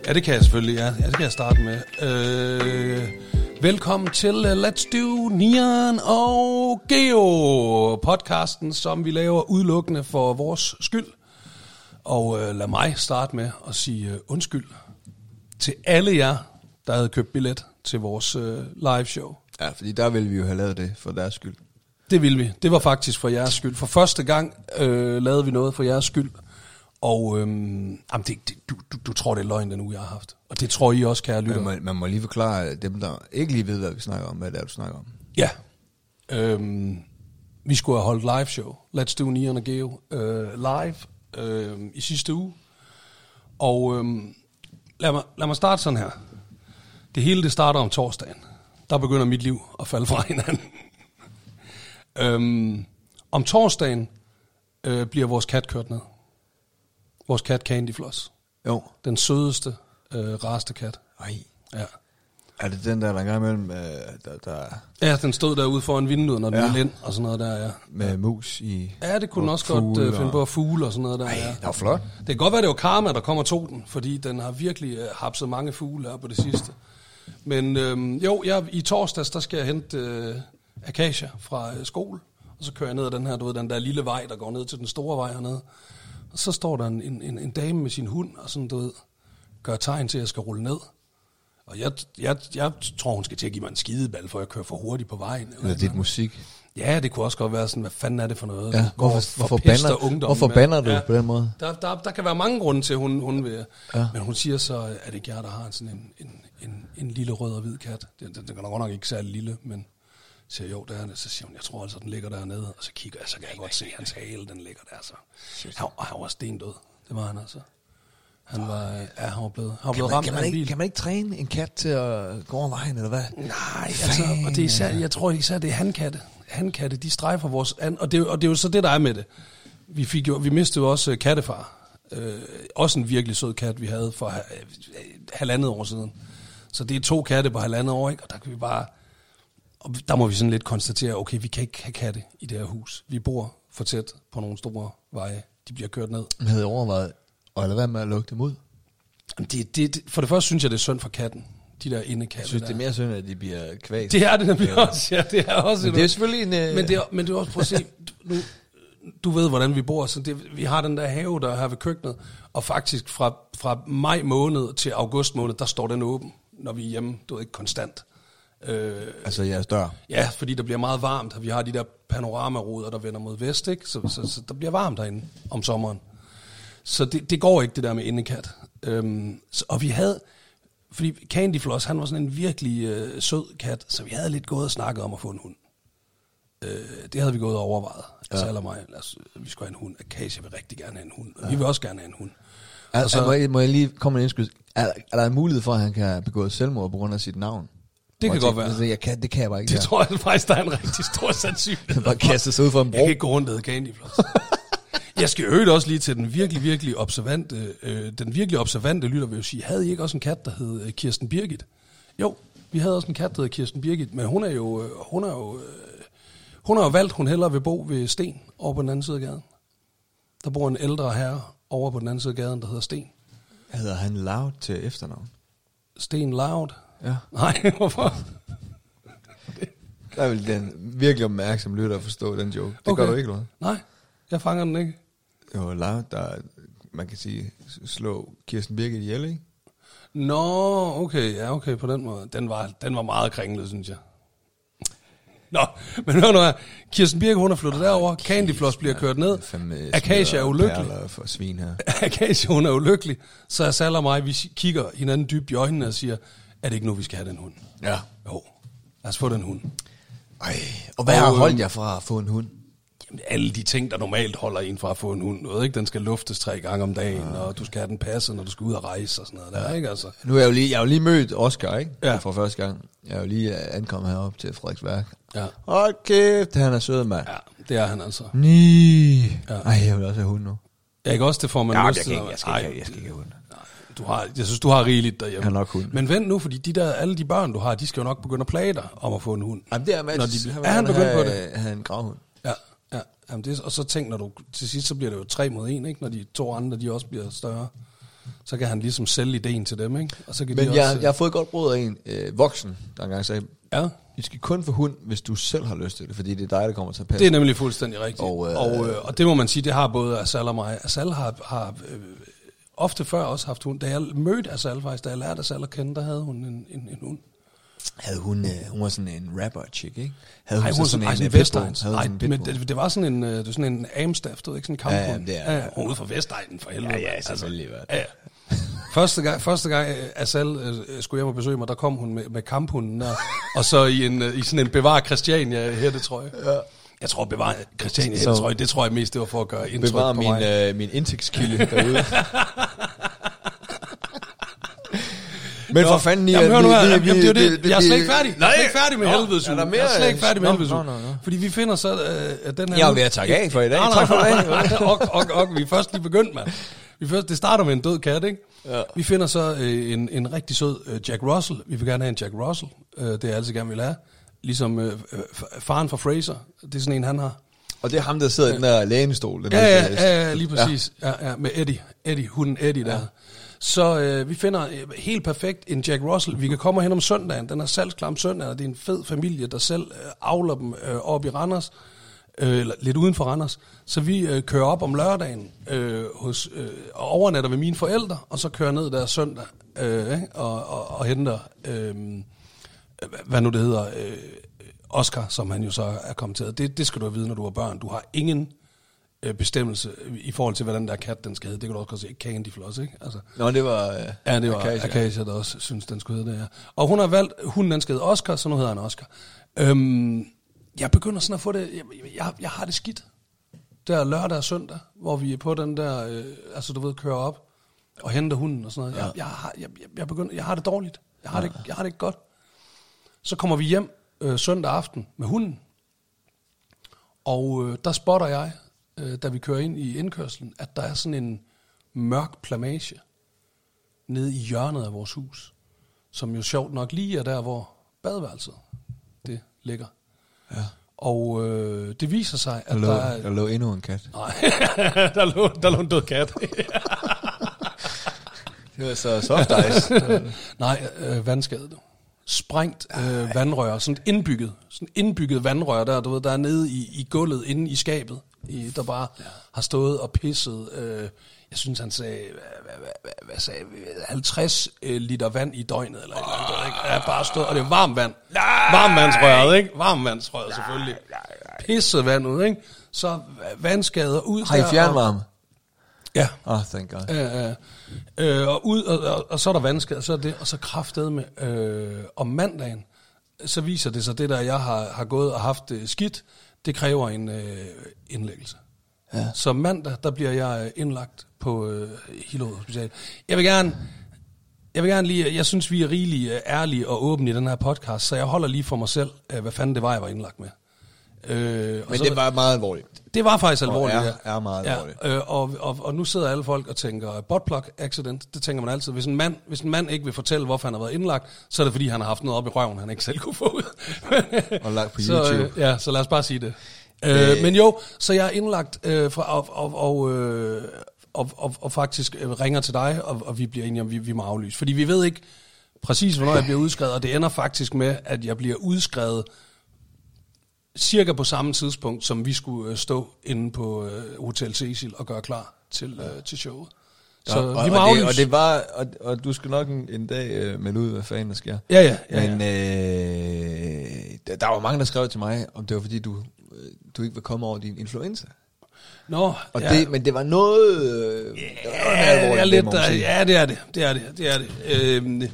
Ja, det kan jeg selvfølgelig, ja. Det kan jeg starte med. Velkommen til Let's Do Nian og Geo, podcasten, som vi laver udelukkende for vores skyld. Og lad mig starte med at sige undskyld til alle jer, der havde købt billet til vores live show. Ja, fordi der ville vi jo have lavet det for deres skyld. Det ville vi. Det var faktisk for jeres skyld. For første gang lavede vi noget for jeres skyld. Og du tror, det er løgn, den uge, jeg har haft. Og det tror I også, kære lytter. Man må lige forklare dem, der ikke lige ved, hvad vi snakker om, hvad det er, du snakker om. Ja. Vi skulle have holdt live show. Let's Do Nian og Geo live i sidste uge. Og lad mig starte sådan her. Det hele det starter om torsdagen. Der begynder mit liv at falde fra hinanden. Om torsdagen bliver vores kat kørt ned. Vores kat Candy Floss. Jo. Den sødeste, rareste kat. Ej. Ja. Er det den der engang imellem, der... Ja, den stod derude foran vinduet, når den ville ind og sådan noget der, ja. Med mus i... Ja, det kunne den også godt finde på at fugle og sådan noget der, Ej, ja. det var flot. Det kan godt være, det var Karma, der kom og tog den, fordi den har virkelig hapset mange fugle her på det sidste. Men i torsdags, der skal jeg hente Acacia fra skole, og så kører jeg ned ad den her, den der lille vej, der går ned til den store vej hernede. Og så står der en dame med sin hund, og sådan, gør tegn til, at jeg skal rulle ned. Og jeg tror, hun skal til at give mig en skideball, for jeg kører for hurtigt på vejen. Eller dit musik. Ja, det kunne også godt være sådan, hvad fanden er det for noget? Ja, hvorfor bander du på den måde? Der kan være mange grunde til, hun vil. Ja. Men hun siger så, at det ikke jeg, der har sådan en lille rød og hvid kat. Den kan nok ikke særlig lille, men siger jo, der er det. Så siger hun, jeg tror altså, den ligger dernede. Og så kigger jeg, så kan jeg godt se, hans hale, den ligger der. Så. Han var stendød. Det var han altså. Han var blevet ramt af en bil. Kan man ikke træne en kat til at gå over vejen, eller hvad? Nej, altså, og det er især, jeg tror især, det er hankatte. Hankatte, de strejfer vores... Og det er jo så det, der er med det. Vi mistede jo også kattefar. Også en virkelig sød kat, vi havde for 1,5 år siden. Så det er 2 katte på 1,5 år, ikke? Og der kan vi bare... Og der må vi sådan lidt konstatere, okay, vi kan ikke have katte i det her hus. Vi bor for tæt på nogle store veje. De bliver kørt ned. Man havde overvejet at lade være med at lukke dem ud. For det første synes jeg, det er synd for katten. De der indekatte. Jeg synes, det er mere synd, at de bliver kvæst. Det er det nemlig også, ja. Det er også men det er selvfølgelig en... Men det er også, prøv at se, du ved, hvordan vi bor. Så vi har den der have, der er her ved køkkenet, og faktisk fra maj måned til august måned, der står den åben, når vi er hjemme. Du ved ikke, konstant. Altså jeres dør? Ja, fordi der bliver meget varmt. Vi har de der panoramaruder, der vender mod vest, ikke? Så der bliver varmt derinde om sommeren. Så det går ikke, det der med indekat. Og vi havde... Fordi Candy Floss, han var sådan en virkelig sød kat, så vi havde lidt gået og snakket om at få en hund. Det havde vi gået og overvejet. Ja. Altså eller mig, vi skulle have en hund. Acacia vil rigtig gerne have en hund. Og vi vil også gerne have en hund. Altså, må jeg lige komme med en indskud? Er der en mulighed for, at han kan have begået selvmord på grund af sit navn? Det kan godt være. Det kan jeg bare ikke. Det tror jeg faktisk, der er en rigtig stor sandsynlighed. Han bare kaster sig ud for en bro. Jeg kan ikke gå rundt og Candy Floss. Jeg skal øvrigt også lige til den virkelig observante lytter, vil jo sige, havde I ikke også en kat, der hed Kirsten Birgit? Jo, vi havde også en kat, der hed Kirsten Birgit, men hun har jo valgt, hun hellere vil bo ved Sten, over på den anden side af gaden. Der bor en ældre herre over på den anden side af gaden, der hedder Sten. Hedder han Loud til efternavn? Sten Loud? Ja. Nej, hvorfor? Der vil den virkelig opmærksom lytter at forstå den joke. Det gør du ikke, eller? Nej, jeg fanger den ikke. Jo, Loud, der, man kan sige, slå Kirsten Birgit ihjel, ikke? Nå, okay, ja, okay, på den måde. Den var meget kringlet, synes jeg. Nå, men hør nu her. Kirsten Birgit, hun er flyttet derover. Candy Floss bliver kørt ned. Acacia er ulykkelig. For svin her. Acacia, hun er ulykkelig. Så Sal og mig, vi kigger hinanden dybt i øjnene og siger, er det ikke nu, vi skal have den hund? Ja. Jo, lad os få den hund. Ej, og hvad har holdt jer fra at få en hund? Jamen, alle de ting, der normalt holder en fra at få en hund. Noget, ikke? Den skal luftes 3 gange om dagen, og du skal have den passet, når du skal ud og rejse og sådan noget der, ikke? Altså. Nu er jeg jo lige mødt Oscar, ikke? Ja. For første gang. Jeg er jo lige ankommet herop til Frederiksværk. Ja. Hold kæft, han er sød, mand. Ja, det er han altså. Ja. Ej, jeg vil også have hund nu. Ja, ikke også, det får man lyst til. Jeg skal ikke have hund. Jeg synes, du har rigeligt derhjemme. Jeg har nok hund. Men vent nu, fordi alle de børn, du har, de skal jo nok begynde at plage dig om at få en hund. Jamen, det er han begyndt på det? Han en gravhund. Ja. Jamen, og så tænk, når du til sidst, så bliver det jo 3 mod 1, ikke? Når de 2 andre, de også bliver større. så kan han ligesom sælge ideen til dem, ikke? Og så kan Men de jeg også, har fået godt råd af en voksen, der engang sagde, ja, I skal kun få hund, hvis du selv har lyst til det, fordi det er dig, der kommer til at passe. det er nemlig fuldstændig rigtigt. Og, Og det må man sige, det har både Asal og mig. Asal har ofte før også haft hund. Da jeg mødte Asal faktisk, da jeg lærte Asal at kende, der havde hun en hund. Havde hun var sådan en rapper-chick, ikke? Havde Hun så sådan en pitbull? Vestegns. Havde Nej, hun en men pitbull? det var sådan en Amstaff, du ved, ikke sådan en kamphund. Ja, det er- Hun er ude fra Vestegnen, for helvede. Ja, selvfølgelig. Ja. Første gang Asal skulle hjem og besøge mig, der kom hun med kamphunden der, og så i sådan en bevar Christiania hættetrøje. Ja. Jeg tror bevar Christiania hættetrøje, det tror jeg mest, det var for at gøre indtryk Bevar på mig. min indtægtskilde derude. Men for fanden, Jamen, hør nu her. Jamen, det er jo det. Jeg er slet ikke færdig. Jeg er slet ikke færdig med helvedes er der uge. mere? Jeg er slet ikke færdig med Nå, helvedes uge. nå. Fordi vi finder så den her... Jeg er ved at takke af for i dag. Nej, Tak for i dag. Og vi er først lige begyndt, mand. Det starter med en død kat, ikke? Ja. Vi finder så en rigtig sød Jack Russell. Vi vil gerne have en Jack Russell. Det er jeg altid gerne vil have. Ligesom faren fra Fraser. Det er sådan en, han har. Og det er ham, der sidder i den der lænestol. Ja, lige præcis. Ja, med Eddie, hunden Eddie der. Ja. Så vi finder helt perfekt en Jack Russell. Vi kan komme hen om søndagen. Den er salgsklar om søndagen, og det er en fed familie, der selv avler dem op i Randers. Lidt uden for Randers. Så vi kører op om lørdagen og overnatter ved mine forældre, og så kører ned der søndag og henter, hvad nu det hedder, Oscar, som han jo så er kommet til. Det skal du vide, når du har børn. Du har ingen bestemmelse i forhold til, hvad den der kat, den skal hedde. Det kan du også godt se. Candy Floss, ikke? Altså, nå, det var... ja, det var Acacia, der også synes, den skulle hedde det, ja. Og hun har valgt, hunden den skal hedde Oscar, så nu hedder han Oscar. Jeg begynder sådan at få det... Jeg har det skidt. Der lørdag og søndag, hvor vi er på den der... altså, du ved, kører op og henter hunden og sådan noget. Ja. Jeg har det dårligt. Jeg har det ikke godt. Så kommer vi hjem søndag aften med hunden. Og der spotter jeg, da vi kører ind i indkørslen, at der er sådan en mørk plamage nede i hjørnet af vores hus, som jo sjovt nok lige er der, hvor badeværelset det ligger. Ja. Og det viser sig, at der lå endnu en kat. Nej, der lå en død kat. Det var så soft ice. Nej, vandskadet. Sprængt vandrør, sådan indbygget vandrør der, du ved, der er nede i gulvet, inde i skabet, der bare har stået og pisset, jeg synes han sagde, hvad sagde 50 liter vand i døgnet, eller et eller andet, ikke? Ja, bare stået, og det er varmt vand. Varmvandsrøret, ikke? Varmvandsrøret selvfølgelig. Pisset vand ud, ikke? Så vandskader ud. Har I fjernvarme? Ja. Thank God. Og ud, og så er der vandskader, så er det, og så kraftedeme om mandagen, så viser det sig, det der, jeg har gået og haft skidt, det kræver en indlæggelse. Ja. Så mandag, der bliver jeg indlagt på Hillerød Hospital. Jeg vil gerne lige, jeg synes, vi er rigeligt ærlige og åbne i den her podcast, så jeg holder lige for mig selv, hvad fanden det var, jeg var indlagt med. Men det var meget alvorligt. Det var faktisk alvorligt, ja. Er meget alvorligt. Og nu sidder alle folk og tænker, buttplug accident, det tænker man altid. Hvis en mand ikke vil fortælle, hvorfor han har været indlagt, så er det fordi, han har haft noget op i røven, han ikke selv kunne få ud. Og lagt på YouTube. Så lad os bare sige det. Men jo, så jeg er indlagt og faktisk ringer til dig, og vi bliver enige om, vi må aflyse. Fordi vi ved ikke præcis, hvornår jeg bliver udskrevet, og det ender faktisk med, at jeg bliver udskrevet cirka på samme tidspunkt, som vi skulle stå inde på Hotel Cecil og gøre klar til showet. Så vi må aflyse. Og du skal nok en dag melde ud, hvad fanden der sker. Ja. Men der var mange, der skrev til mig, om det var fordi, du ikke vil komme over din influenza. Nå, og men det var noget... det er det.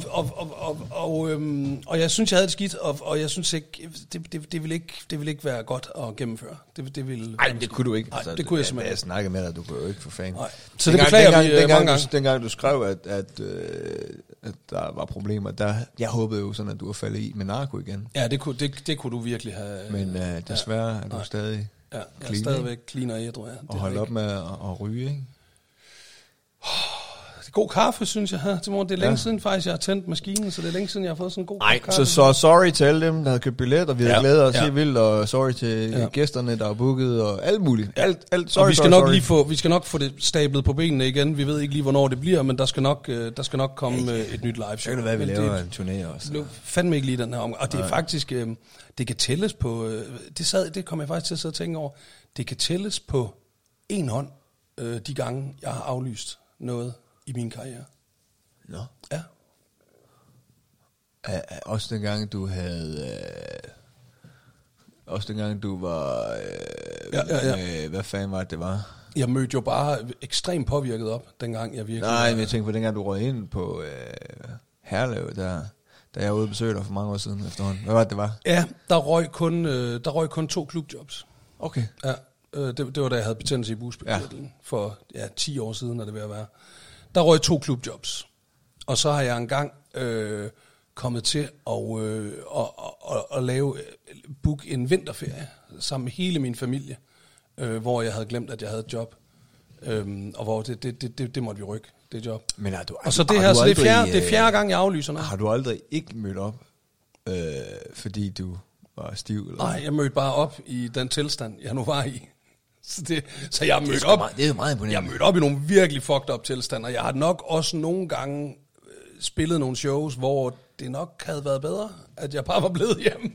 Og jeg synes, jeg havde det skidt, og jeg synes ikke, det ville ikke være godt at gennemføre. Nej, det kunne du ikke. Nej, det kunne jeg simpelthen. Jeg snakkede med dig, du kunne jo ikke for fan. Nej. Så det beklager vi mange gange. Dengang du skrev, at der var problemer, jeg håbede jo sådan, at du var faldet i med narko igen. Ja, det kunne du virkelig have. Men desværre er du stadig... Ja, jeg er stadigvæk clean og ædru, ja. Og holde op med at ryge, ikke? er god kaffe, synes jeg her til morgen. Det er længe siden faktisk, jeg har tændt maskinen, så det er længe siden, jeg har fået sådan en god kaffe. Så sorry til alle dem, der har købt billetter, vi har glædet os helt vildt, og sorry til gæsterne, der har booket, og alt muligt. Alt sorry, vi skal nok få det stablet på benene igen. Vi ved ikke lige, hvornår det bliver, men der skal nok komme et nyt live show. Så kan det være, vi laver en turné også. Det fandme ikke lige den her omgang. Og det er faktisk, det kan tælles på, det kom jeg faktisk til at sidde og tænke over, det kan tælles på en hånd, de gange, jeg har aflyst noget i min karriere. Nå. Ja. Også dengang du havde... også dengang du var... hvad fanden var det var? Jeg mødte jo bare ekstremt påvirket op, dengang jeg virkelig... Nej, men jeg tænkte på dengang du røg ind på Herlev, da jeg var ude og besøge dig for mange år siden efterhånden. Hvad var det var? Ja, der røg kun 2 klubjobs. Okay. Ja, det var da jeg havde betændelse i bugspytkirtlen for 10 år siden, er det ved at være. Der røg 2 klubjobs. Og så har jeg engang kommet til at lave book en vinterferie sammen med hele min familie, hvor jeg havde glemt, at jeg havde et job. Og hvor det måtte vi rykke, det job. Men og så det her, så det er fjerde gang, jeg aflyser noget. Har du aldrig ikke mødt op, fordi du var stiv? Eller? Nej, jeg mødte bare op i den tilstand, jeg nu var i. Så jeg mødte op. Det er jo meget imponerende. Jeg mødte op i nogle virkelig fucked up tilstander. Jeg har nok også nogle gange spillet nogle shows, hvor det nok havde været bedre, at jeg bare var blevet hjemme.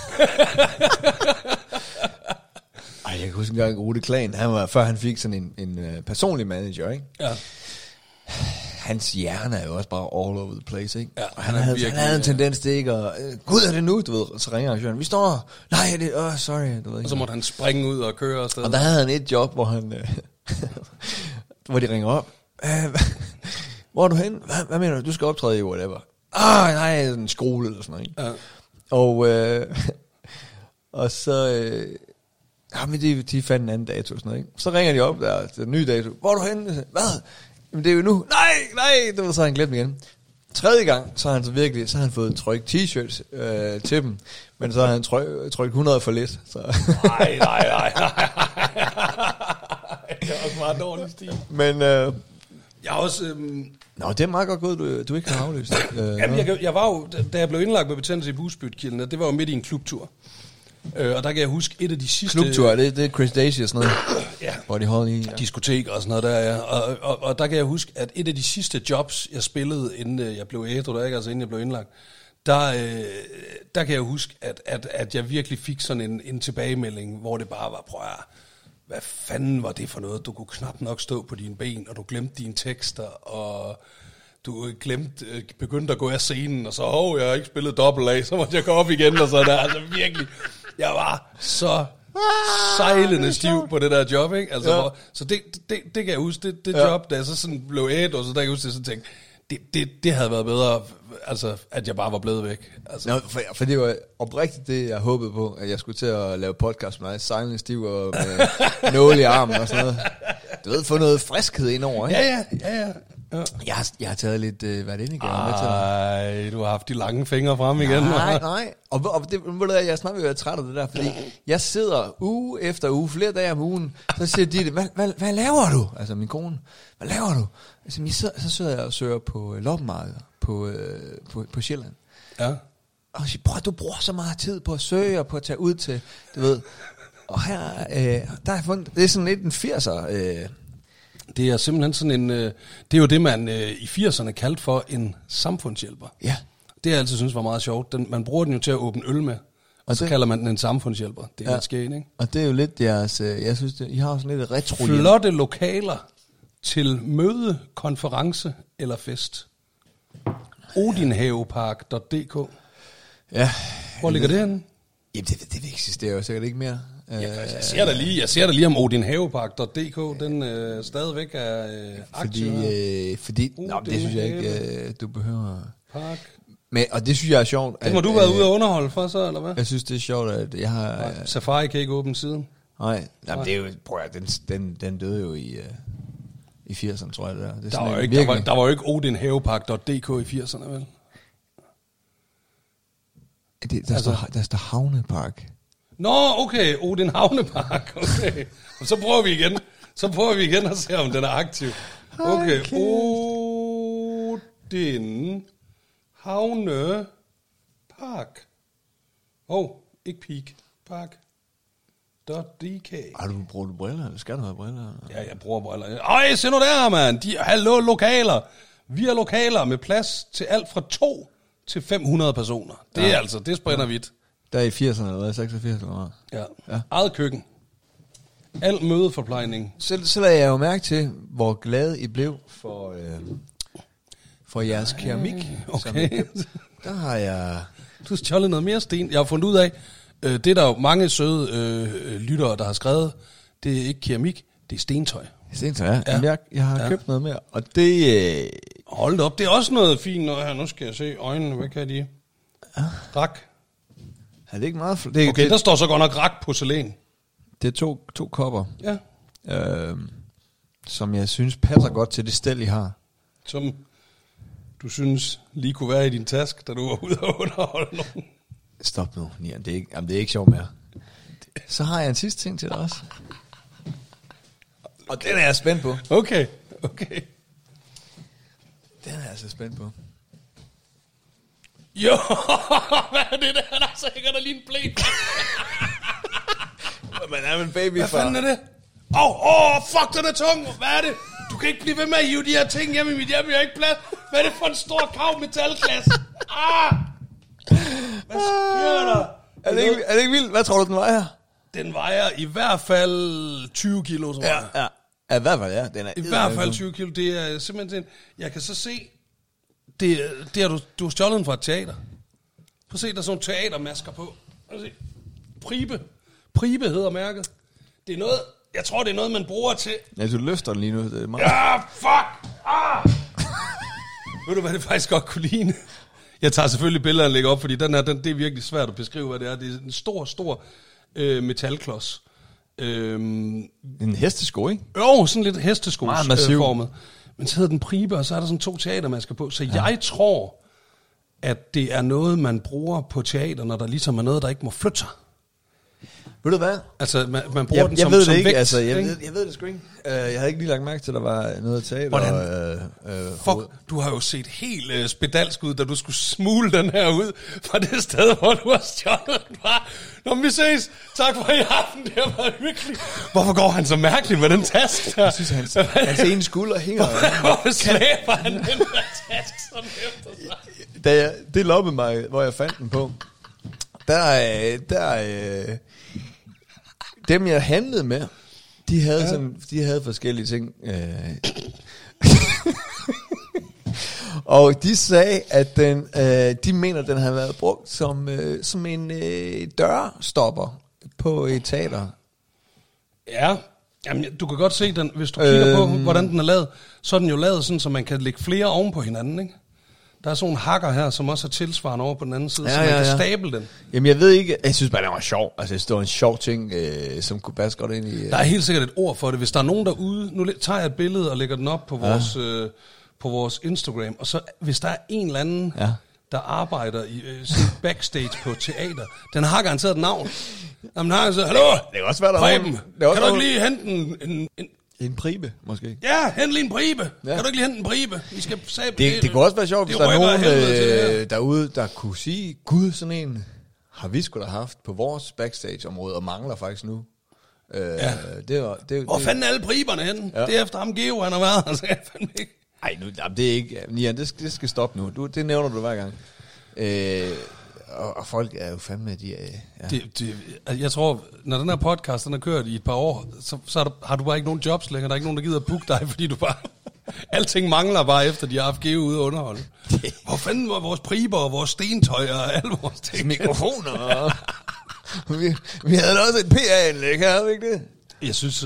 Jeg kan huske en gang Rudi Klan, før han fik sådan en personlig manager, ikke? Ja. Hans hjerne er jo også bare all over the place, ikke? Ja, og han havde en tendens til ikke at... Gud, er det nu? Du ved, så ringer han, vi står... Nej, det sorry. Du ved, og så måtte han springe ud og køre afsted. Og der havde han et job, hvor han... hvor de ringer op. Hvor er du hen? Hvad mener du? Du skal optræde i whatever. Nej, en skole eller sådan noget, ikke? Ja. Og så... men de fandt en anden dato og sådan noget, ikke? Så ringer de op der til en ny dato. Hvor er du henne? Hvad? Jamen det er jo nu. Nej, så har han glemt igen. 3. gang, så har han fået trykt t-shirts til dem, men så har han trykt 100 for lidt. Så. Nej. Det er også meget dårlig stil. Men jeg har også... Nå, det er meget godt gået, du ikke har aflyst. Jamen, jeg var jo, da jeg blev indlagt med betændelse i bugspytkirtlen, det var jo midt i en klubtur. Og der kan jeg huske et af de sidste... Klubtur, det er Chris Daisy og sådan noget? Ja. Hvor de holder i... Ja. Diskotek og sådan noget der, ja. Og der kan jeg huske, at et af de sidste jobs, jeg spillede, inden jeg blev ædru, altså inden jeg blev indlagt, der kan jeg huske, at jeg virkelig fik sådan en tilbagemelding, hvor det bare var, prøv at, hvad fanden var det for noget? Du kunne knap nok stå på dine ben, og du glemte dine tekster, og... Du begyndte at gå af scenen, og så, jeg har ikke spillet dobbelt af, så måtte jeg gå op igen, og så der, altså virkelig, jeg var så sejlende stiv på det der job, ikke? Altså, ja. Så det kan jeg huske, det job, da jeg så sådan blev ædt, og så der kan jeg huske, at jeg tænkte, det havde været bedre, altså, at jeg bare var blevet væk. Altså. Nå, for det var oprigtigt det, jeg håbede på, at jeg skulle til at lave podcast med dig, sejlende stiv og med nåle i armen og sådan noget. Du ved, få noget friskhed indover, ikke? Ja. Jeg har taget lidt værtindegave med til dig. Nej, du har haft de lange fingre frem igen. Nej. Og det, jeg er snart ved at være træt af det der, fordi jeg sidder uge efter uge, flere dage om ugen, så siger de det, hvad laver du? Altså min kone, hvad laver du? Altså, så sidder jeg og søger på loppemarkeder på Sjælland. Ja. Og jeg siger, du bruger så meget tid på at søge og på at tage ud til, du ved. Og her, der har jeg fundet, det er sådan lidt en 80'er... Det er simpelthen sådan en... det er jo det, man i 80'erne kaldte for en samfundshjælper. Ja. Det jeg altid synes var meget sjovt. Man bruger den jo til at åbne øl med, og så kalder man den en samfundshjælper. Det er lidt skægt, ikke? Og det er jo lidt jeres... jeg synes, I har sådan lidt retro... Flotte lokaler til møde, konference eller fest. Odinhavepark.dk. Ja. Hvor ligger det henne? Jamen, det eksisterer jo sikkert ikke mere. Jeg ser da lige om Odinhavepark.dk, den stadigvæk er aktiv. Fordi det synes jeg ikke, du behøver. Park. Men, og det synes jeg er sjovt. Det må du være ude og underholde for så, eller hvad? Jeg synes, det er sjovt, at jeg har... Safari kan ikke åbne siden. Nej, det er jo... Prøv at, den døde jo i 80'erne, tror jeg, det der. Der var jo ikke Odinhavepark.dk i 80'erne, vel? Der står Havnepark. Nå, okay, Odin Havnepark, okay. Og så prøver vi igen at se, om den er aktiv. Okay, Den Havne Park. Ikke Peak. Park. .dk. Bruger du briller? Skal du have briller? Ja, jeg bruger briller. Se nu der, mand. Hallo, lokaler. Vi har lokaler med plads til alt fra 2 til 500 personer. Det er altså, det sprænder vidt. Der er i 80'erne eller 86 eller hvad? Ja. Eget køkken. Al mødeforplejning. Så lagde jeg jo mærke til, hvor glad I blev for jeres keramik. Okay. Der har jeg... Du har stjålet noget mere sten. Jeg har fundet ud af, det er der jo mange søde lyttere, der har skrevet, det er ikke keramik, det er stentøj. Stentøj, ja. Jamen, jeg har købt noget mere, og det... Hold op, det er også noget fint noget her. Nu skal jeg se øjnene, hvad kan de? Rak. Er det ikke meget... Okay, der står så godt nok rak porcelæn. Det er to kopper, ja. Som jeg synes passer godt til det stel, I har. Som du synes lige kunne være i din taske, da du var ude og underholde nogen. Stop nu, Nian. Det er ikke sjovt mere. Så har jeg en sidste ting til dig også. Og den er jeg spændt på. Okay. Den er jeg så spændt på. Jo, hvad er det der? Der så hænger der lige en blæk. Man er en baby. Hvad fanden er det? Fuck, den er tung. Hvad er det? Du kan ikke blive ved med at hive de her ting hjemme i mit hjem. Jeg har ikke plads. Hvad er det for en stor kav metalglas? Hvad sker der? Er det ikke vildt? Hvad tror du, den vejer? Den vejer i hvert fald 20 kilo, tror jeg. Ja, i hvert fald, ja. Den er i hvert fald 20 kilo. Det er simpelthen... Jeg kan så se... Det har du har stjålet den fra et teater. Prøv at se, der er sådan nogle teatermasker på. Prøv at se. Pribe hedder mærket. Det er noget... Jeg tror, det er noget, man bruger til... Ja, du løfter den lige nu. Det er meget... Ja, fuck! Ved du, hvad det faktisk godt kunne ligne? Jeg tager selvfølgelig billeder og lægger op, fordi det er virkelig svært at beskrive, hvad det er. Det er en stor metalklods. En hestesko, ikke? Jo, sådan lidt hesteskos-formet. Men så hedder den Pribe, og så er der sådan 2 teatermasker på. Så jeg tror, at det er noget, man bruger på teater, når der ligesom er noget, der ikke må flytte sig. Ved du hvad? Altså, man bruger den som ved det ikke. vægt. Altså, jeg ved det sgu ikke. Jeg havde ikke lige lagt mærke til, at der var noget teater. Hvordan? Fuck, du har jo set helt spedalsk ud, da du skulle smule den her ud fra det sted, hvor du har stjålet den fra. Nå, vi ses. Tak for i aften. Det har været hyggeligt. Hvorfor går han så mærkeligt med den taske der? Jeg synes, hans ene skulder hænger. Hvorfor slæber han den der taske sådan efter sig? Det loppede mig, hvor jeg fandt den på. Dem jeg handlede med, de havde forskellige ting. Og de sagde, at de mener, at den har været brugt som en dørstopper på et teater. Ja, jamen, du kan godt se den, hvis du kigger på, hvordan den er lavet. Så er den jo lavet sådan, så man kan lægge flere oven på hinanden, ikke? Der er sådan en hakker her, som også er tilsvarende over på den anden side, så man kan stable den. Jamen jeg ved ikke, jeg synes bare, det var sjov. Altså jeg synes, det var en sjov ting, som kunne passe godt ind i... Der er helt sikkert et ord for det. Hvis der er nogen derude, nu tager jeg et billede og lægger den op på vores Instagram, og så hvis der er en eller anden, der arbejder i backstage på teater, den har garanteret et navn. Jamen har altså, hallo, det kan også være der Preben, kan du ikke lige hente en pribe, måske? Ja, hent lige en pribe. Ja. Kan du ikke lige hente en pribe? Vi skal det kunne også være sjovt, hvis der er nogen derude, der kunne sige, gud, sådan en har vi sgu da haft på vores backstage-område, og mangler faktisk nu. Hvor fanden er alle priberne henne? Ja. Det er efter ham Geo, han har været. Altså, jeg fandme ikke. Ej, det er ikke... Nian, det skal stoppe nu. Det nævner du hver gang. Og folk er jo fandme, de er... Jeg tror, når den her podcast den er kørt i et par år, så har du bare ikke nogen jobs længere. Der er ikke nogen, der gider at booke dig, fordi du bare... Alting mangler bare efter, de har haft Geo ude og underholde. Hvor fanden var vores priber og vores stentøj og alle vores ting? Mikrofoner. vi havde da også et PA-anlæg, havde vi ikke det? Jeg synes...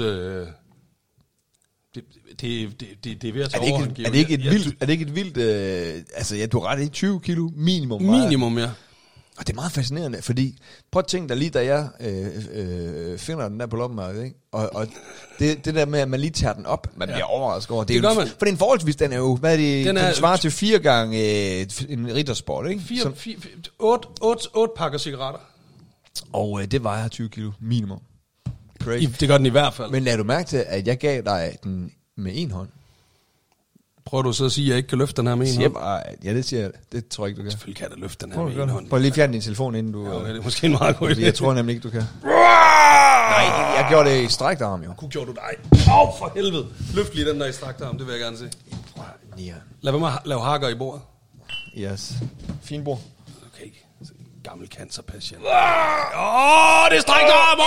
Det er ved at tage overhånd, Geo. Er det ikke et vildt... altså, du har ret i 20 kilo minimum. Minimum, ja. Og det er meget fascinerende, fordi prøv at tænke dig lige, da jeg finder den der på loppemarkedet, ikke? Og det der med, at man lige tager den op, man bliver overrasket over. Det gør man. For det er en forholdsvis, den er jo, hvad er det, den svarer til 4 gange en riddersport, ikke? 8 pakker cigaretter. Og det vejer 20 kilo minimum. Det gør den i hvert fald. Men lad du mærke til, at jeg gav dig den med en hånd. Prøver du så at sige, at jeg ikke kan løfte den her med en hånd? Ja, det siger jeg. Det tror jeg ikke, du kan. Selvfølgelig kan jeg da løfte den her med en hånd. Prøv lige at fjerne din telefon, inden du... Ja, det er måske en meget god idé. Jeg tror nemlig ikke, du kan. Nej, jeg gjorde det i strakt arm, jo. Kunne gjorde du dig? For helvede. Løft lige den der i strakt arm, det vil jeg gerne se. Ja. Lad være med at lave hakker i bordet. Yes. Fin bord. Okay, så en gammel cancerpatient. Det er strakt arm!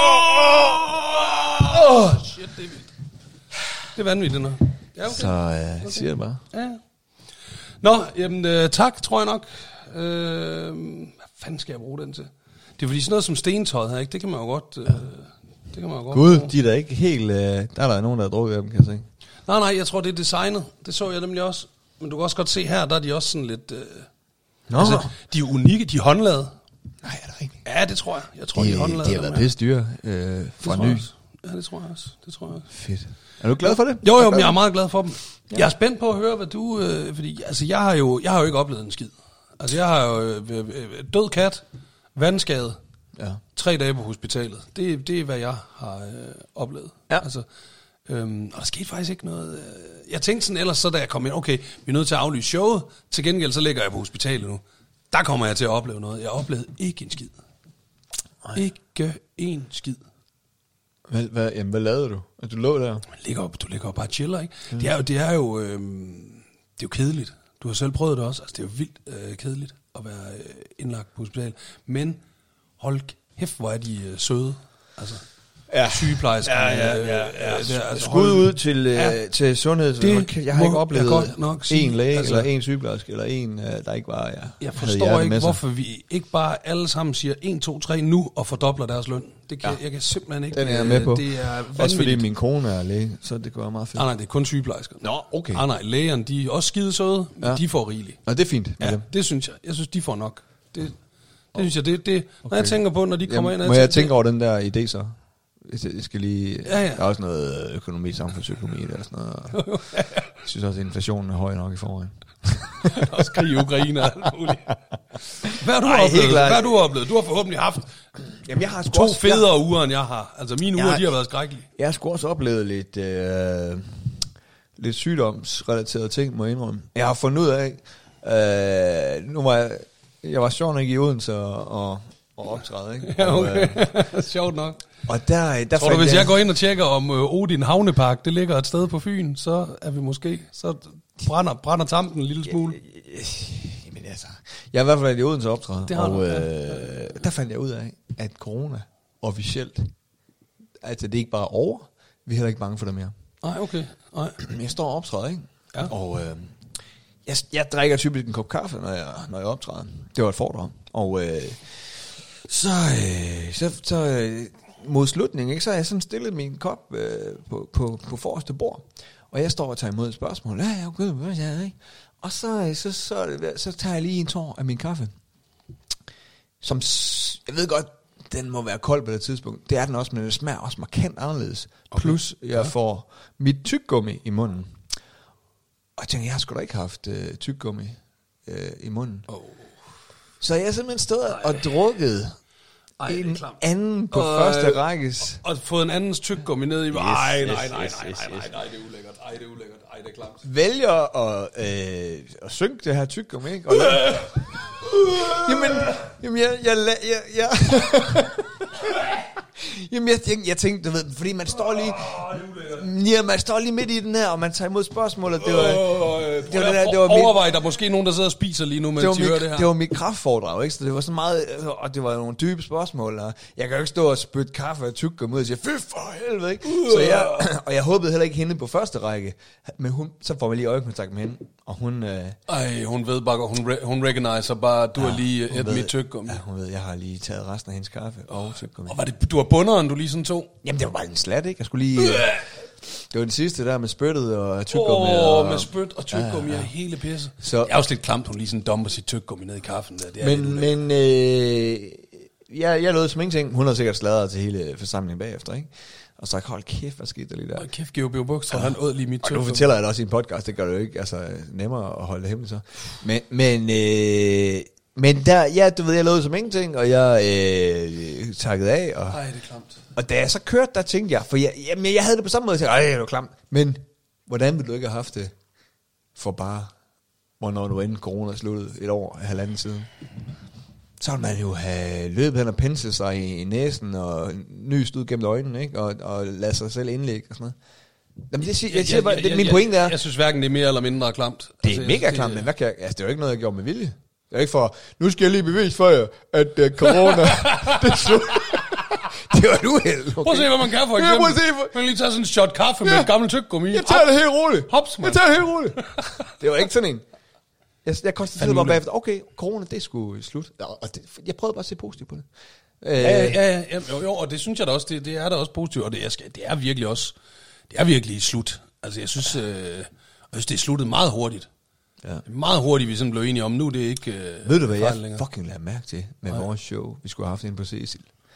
Shit, det er vildt. Det er vanvittigt, det. Ja, okay. Så okay. Siger det bare. Ja. Nå, jamen tak, tror jeg nok. Hvad fanden skal jeg bruge den til? Det er fordi sådan noget som stentøjet her, ikke? Det kan man jo godt... det kan man jo godt Gud, bruge. de er da ikke helt... der er der nogen, der har drukket af dem, kan jeg se. Nej, jeg tror, det er designet. Det så jeg nemlig også. Men du kan også godt se her, der er de også sådan lidt... altså, de er unikke, de er håndlavet. Nej, er det rigtigt? Ja, det tror jeg. Jeg tror, de er håndlavet. De har været pisse dyre fra ny. Ja, det tror jeg også. Fedt. Er du glad for det? Jo, men jeg er meget glad for dem. Ja. Jeg er spændt på at høre, hvad du... fordi altså, jeg har jo ikke oplevet en skid. Altså, jeg har jo død kat, vandskade, 3 dage på hospitalet. Det er, hvad jeg har oplevet. Ja. Altså, og der skete faktisk ikke noget... jeg tænkte sådan ellers, så da jeg kom ind, okay, vi er nødt til at aflyse showet. Til gengæld, så ligger jeg på hospitalet nu. Der kommer jeg til at opleve noget. Jeg oplevede ikke en skid. Nej. Ikke en skid. Hvad lavede du? Du lå der? Du ligger jo bare og chiller, ikke? Mm. Det er jo kedeligt. Du har selv prøvet det også. Altså, det er jo vildt kedeligt at være indlagt på hospital. Men hold kæft, hvor er de søde. Altså, sygeplejersker. Altså, skud ud til sundhed. Jeg har ikke oplevet en læge, altså, eller en sygeplejerske, eller en, der ikke var... Jeg forstår ikke, hvorfor vi ikke bare alle sammen siger 1, 2, 3 nu, og fordobler deres løn. Jeg kan simpelthen ikke... Den er jeg med på. Det er også fordi min kone er læge, så det går meget fedt. Nej, det er kun sygeplejersker. Nå, okay. Nej, lægerne, de er også skide søde, men de får rigeligt. Nå, det er fint. Ja, det synes jeg. Jeg synes, de får nok. Det synes jeg, okay. Når jeg tænker på, når de kommer ind... Må jeg tænke over den der idé så? Jeg skal lige... Der er også noget økonomi, samfundsøkonomi eller sådan noget. Jeg synes også, at inflationen er høj nok i forvejen. Også krig i Ukraine og alt muligt. Hvad har du oplevet? Du har forhåbentlig haft jeg har 2 federe uger, end jeg har. Altså mine uger, de har været skrækkelige. Jeg har sgu også oplevet lidt sygdomsrelaterede ting, må jeg indrømme. Jeg har fundet ud af... nu var jeg var sjov nok i Odense og optræde, ikke? Ja, okay. Sjovt nok. Og der tror du, hvis jeg går ind og tjekker om Odin Havnepark, det ligger et sted på Fyn, så er vi måske... Så brænder tampen en lille smule. Jamen altså... Jeg har i hvert fald været i Odense optræde, og der fandt jeg ud af, at corona officielt... Altså, det er ikke bare over. Vi er heller ikke bange for det mere. Nej, okay. Nej. Jeg står og optræder, ikke? Ja. Og jeg drikker typisk en kop kaffe, når jeg optræder. Det var et foredrag. Og så mod slutningen, ikke, så har jeg sådan stillet min kop på forreste bord. Og jeg står og tager imod et spørgsmål. Ja, okay, ikke? Og så tager jeg lige en tår af min kaffe. Som, jeg ved godt, den må være kold på det tidspunkt. Det er den også, men det smager også markant anderledes. Okay. Plus, jeg får mit tyggegummi i munden. Og jeg tænker, jeg har sgu da ikke haft tyggegummi i munden. Så jeg har simpelthen stået og drukket en anden på første rækkes. Og fået en andens tyggegummi ned i... Nej, det er ulækkert. Ej, det er ulækkert. Ej, det er klamt. Vælger at synke det her tyggegummi, ikke? Og jamen, jeg tænkte, du ved, fordi man står lige... Ja, man står lige midt i den her, og man tager imod spørgsmålet. Overvej, der er måske nogen, der sidder og spiser lige nu, mens de hører det her. Det var mit kraftforedrag, ikke? Så det var så meget... Og det var nogle dybe spørgsmål, og jeg kan jo ikke stå og spytte kaffe og tyggegummi ud og sige, fy for helvede, ikke? Og jeg håbede heller ikke hende på første række. Men så får man lige øjekontakt med hende, og hun... hun ved bare, hun recognizer bare, du har lige et mit tyggegummi. Ja, hun ved, jeg har lige taget resten af hendes kaffe og tyggegummi. Og var det, du var bunderen, du lige sådan tog? Jamen, det var bare en slat, ikke? Jeg skulle lige... Det var den sidste der med spyttet og tyggegummi. Med spyt og tyggegummi og hele pisse. Så, jeg er også lidt klamt, hun lige sådan dumper sit tyggegummi ned i kaffen. Jeg lød som ingenting. Hun har sikkert sladret til hele forsamlingen bagefter, ikke? Og så hold kæft, hvad skete der lige der? Hold kæft, Georg Buks, tror han åd lige mit tyggegummi. Og nu fortæller jeg det også i en podcast, det gør det jo ikke altså, nemmere at holde det hemmeligt så. Men der, ja, du ved, jeg lød som ingenting, og jeg takkede af. Og, ej, det er klamt. Og da jeg så kørte, der tænkte jeg, for jeg havde det på samme måde, jeg tænkte, ej, det var klamt. Men hvordan ville du ikke have haft det, for bare, hvornår nu end corona sluttede, 1 år, 1,5 siden, så ville man jo have løbet hen og penslet sig i næsen, og nyst ud gennem øjnene, ikke? Og lade sig selv indlægge og sådan noget. Jamen, jeg siger bare, min pointe er... Jeg synes hverken det er mere eller mindre klamt. Det er mega klamt, men hvad kan jeg... Altså, det er jo ikke noget, jeg gjorde med vilje. Det er ikke for, nu skal jeg lige bevise for jer, at corona, det er slut. Det var et uheld. Okay. Prøv at se, hvad man kan for eksempel. Man kan lige tage sådan en shot kaffe med et gammelt tyggegummi. Jeg tager det helt roligt. Hops, man. Jeg tager det helt roligt. Det var ikke sådan en. Jeg konstaterede bare bagefter, okay, corona, det er sgu slut. Og jeg prøvede bare at se positivt på det. Jo, og det synes jeg da også, det er da også positivt, og det er virkelig også, det er virkelig slut. Altså, jeg synes, det er sluttet meget hurtigt. Ja. Meget hurtigt, vi sådan blev enige om, nu det er ikke ved du hvad jeg længere. Fucking lader mærke til med vores show, vi skulle have haft inde på Cecil.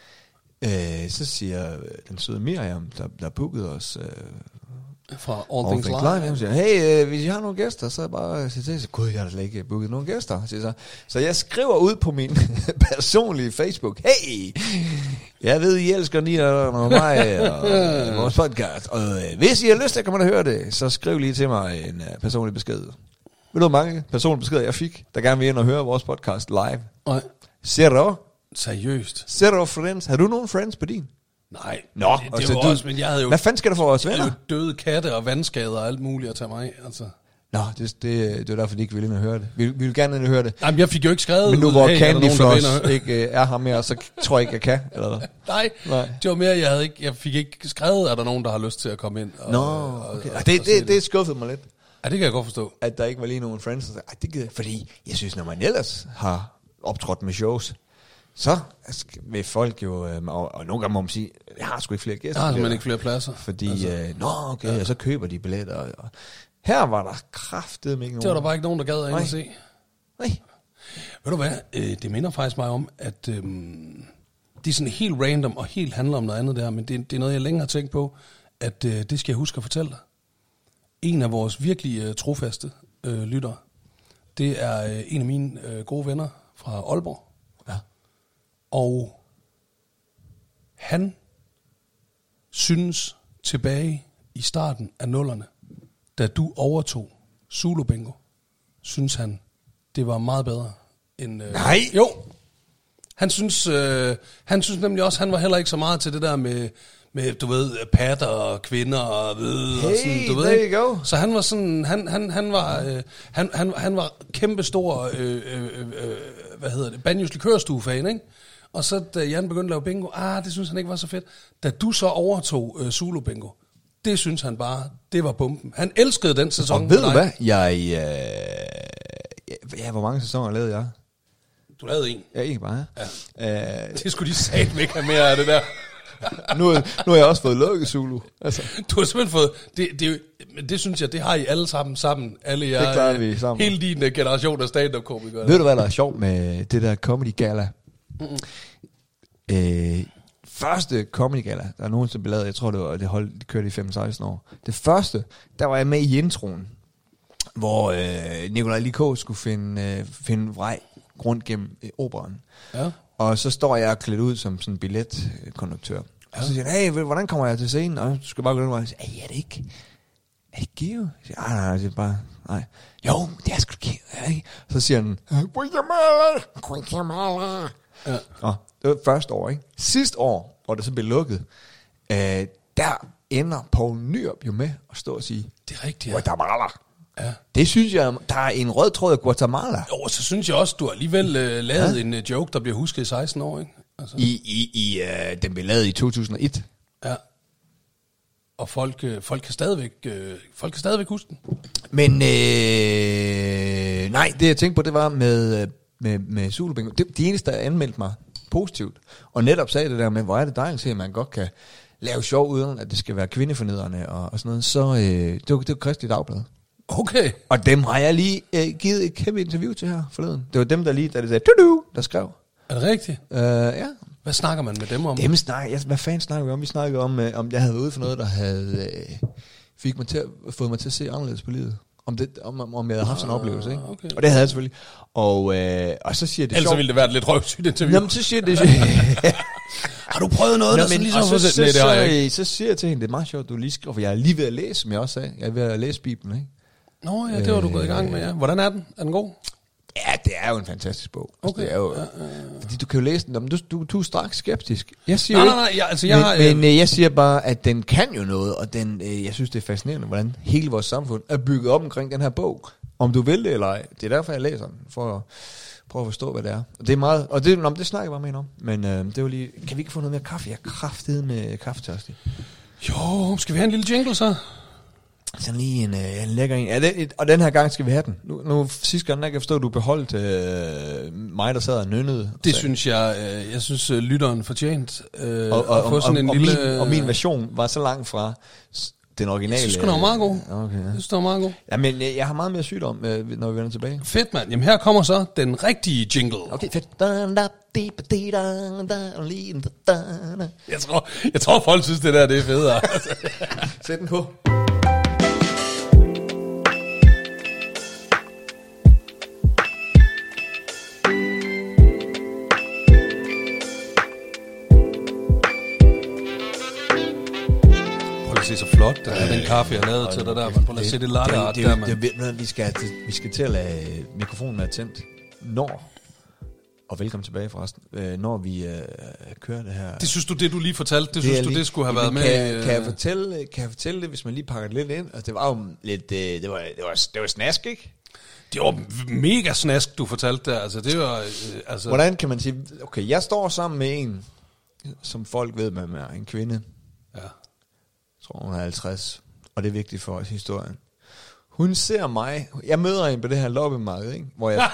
Så siger den søde Miriam, der bookede os fra All Things Live. Hun siger, hey, hvis I har nogle gæster, så bare sig til. Så gud, jeg har da slet ikke booket nogle gæster. Så jeg skriver ud på min personlige Facebook, hey, jeg ved, I elsker Nina og mig og vores podcast. Og hvis I har lyst til at komme og høre det, så skriv lige til mig en personlig besked. Ved du, hvor mange personlige beskeder jeg fik, der gerne vil ind og høre vores podcast live? Nej. Zero. Seriøst? Zero friends. Har du nogen friends på din? Nej, det var også, men jeg havde jo... Hvad fanden skal du for os venner? Jeg havde jo døde katte og vandskader og alt muligt at tage mig af, altså. Nå, det var derfor, de ikke ville ind og høre det. Vi vil gerne ind og høre det. Nej, men jeg fik jo ikke skrevet... Men nu hvor Candy Floss ikke er her mere, så tror jeg ikke, jeg kan, eller hvad? Nej, det var mere, jeg fik ikke skrevet, at der nogen, der har lyst til at komme ind. Okay. Det skuffede mig lidt. Ja, det kan jeg godt forstå. At der ikke var lige nogen friends, der sagde, det gider jeg. Fordi jeg synes, når man ellers har optrådt med shows, så vil folk jo, og nogle gange må man sige, jeg har sgu ikke flere gæster. Jeg har simpelthen ikke flere pladser. Fordi, og så køber de billetter. Og her var der kraftedeme ikke nogen. Det var der bare ikke nogen, der gad at ind og se. Nej. Ved du hvad, det minder faktisk mig om, at det er sådan helt random og helt handler om noget andet der, men det er noget, jeg længe har tænkt på, at det skal jeg huske at fortælle dig. En af vores virkelig trofaste lyttere, det er en af mine gode venner fra Aalborg. Ja. Og han synes tilbage i starten af 00'erne, da du overtog Zulu Bingo, synes han, det var meget bedre end... Nej! Jo! Han synes nemlig også, han var heller ikke så meget til det der med du ved, patter og kvinder og sådan, du ved. There you go. Så han var sådan, han var kæmpestor, Banjos likørstue-fan, ikke? Og så da Jan begyndte at lave bingo, det synes han ikke var så fedt. Da du så overtog Zulu Bingo, det synes han bare, det var bomben. Han elskede den sæson. Og ved du hvad? Hvor mange sæsoner lavede jeg? Du lavede en. Ja, ikke bare. Ja. Det skulle de satme ikke have mere af det der. nu har jeg også fået lukket Zulu. Altså. Du har simpelthen fået... Det synes jeg, det har I alle sammen. Alle jer, det klarer vi sammen. Hele din generation af stand-up-komikere. Ved du, hvad der er sjovt med det der Comedy Gala? Første Comedy Gala, der er nogen, som blev lavet, jeg tror, det kørte i 5-16 år. Det første, der var jeg med i introen, hvor Nikolaj Likå skulle finde vej rundt gennem operaen. Ja. Og så står jeg klædt ud som sådan en billetkonduktør. Og så siger han, hey, hvordan kommer jeg til scenen? Og du skal bare gå den vej. Og siger, er det ikke Geo? Jeg siger, nej, det er bare, nej. Jo, det er sgu Geo. Så siger han, Guatemala. Ja. Og det var første år, ikke? Sidste år, hvor det så blev lukket, der ender Poul Nyrup jo med at stå og sige, det er rigtigt, Guatemala. Ja. Det synes jeg, der er en rød tråd af Guatemala. Jo, så synes jeg også, du har alligevel lavet en joke, der bliver husket i 16 år, ikke? Altså. Den blev lavet i 2001. Ja. Og folk kan stadigvæk huske den. Men nej, det jeg tænkte på, det var med Zulu Bingo. De eneste, der anmeldte mig positivt, og netop sagde det der med, hvor er det dejligt at man godt kan lave sjov uden, at det skal være kvindefornedrende og sådan noget, så det var Kristeligt Dagblad. Okay. Og dem har jeg lige givet et kæmpe interview til her forleden. Det var dem, der lige, da det sagde, der skrev. Er det rigtigt? Ja. Hvad snakker man med dem om? Hvad fanden snakker vi om? Vi snakkede om jeg havde været ude for noget, der havde fået mig til at se anderledes på livet. Om jeg havde haft sådan en oplevelse, ikke? Okay. Og det havde jeg selvfølgelig. Og så siger det ellers ville det være et lidt røvsygt interview. Jamen, så siger det... Har du prøvet noget, der sådan ligesom... Så siger jeg til hende, det er meget sjovt, du lige skriver, for jeg er lige ved at læse, som jeg også sagde. Jeg er ved at læse Bibelen, ikke? Nå ja, det var du gået i gang med, ja. Hvordan er den? Er den god? Ja, det er jo en fantastisk bog. Okay. Det er jo, fordi du kan jo læse den, men du er straks skeptisk. Jeg siger Nej, jeg siger bare, at den kan jo noget, og den, jeg synes, det er fascinerende, hvordan hele vores samfund er bygget op omkring den her bog. Om du vil det eller ej. Det er derfor, jeg læser den, for at prøve at forstå, hvad det er. Og det er meget, og det snakker jeg bare med om. Men det var lige, kan vi ikke få noget mere kaffe? Jeg er kraftedet med kaffetørstig. Jo, skal vi have en lille jingle så? Sådan lige en lækker en. Ja, og den her gang skal vi have den. Nu sidste gang, jeg kan forstå, at du beholdt mig, der sad og nynnede. Det synes jeg synes lytteren fortjent. At få sådan en lille... Og min version var så langt fra den originale. Jeg synes, den var meget god. Okay, ja. Jeg synes, den var meget god. Ja, men jeg har meget mere sygdom, når vi vender tilbage. Fedt, mand. Jamen her kommer så den rigtige jingle. Okay, fedt. Jeg tror folk synes, det er federe. Sæt den på. Se så flot, der er den kaffe, jeg lavede til dig der. Prøv at se det latte art der, mand. Vi skal til at lade mikrofonen være tændt, og velkommen tilbage forresten, når vi kører det her. Det synes du, det du lige fortalte, det synes du, det skulle have været med? Kan jeg fortælle det, hvis man lige pakker det lidt ind? Altså, det var jo lidt, det var snask, ikke? Det var mega snask, du fortalte der. Altså, det var, altså... Hvordan kan man sige, okay, jeg står sammen med en, som folk ved, man er en kvinde. Ja. Jeg tror, hun er 50, og det er vigtigt for os historien. Hun ser mig, jeg møder hende på det her loppemarked, ikke? Hvor jeg...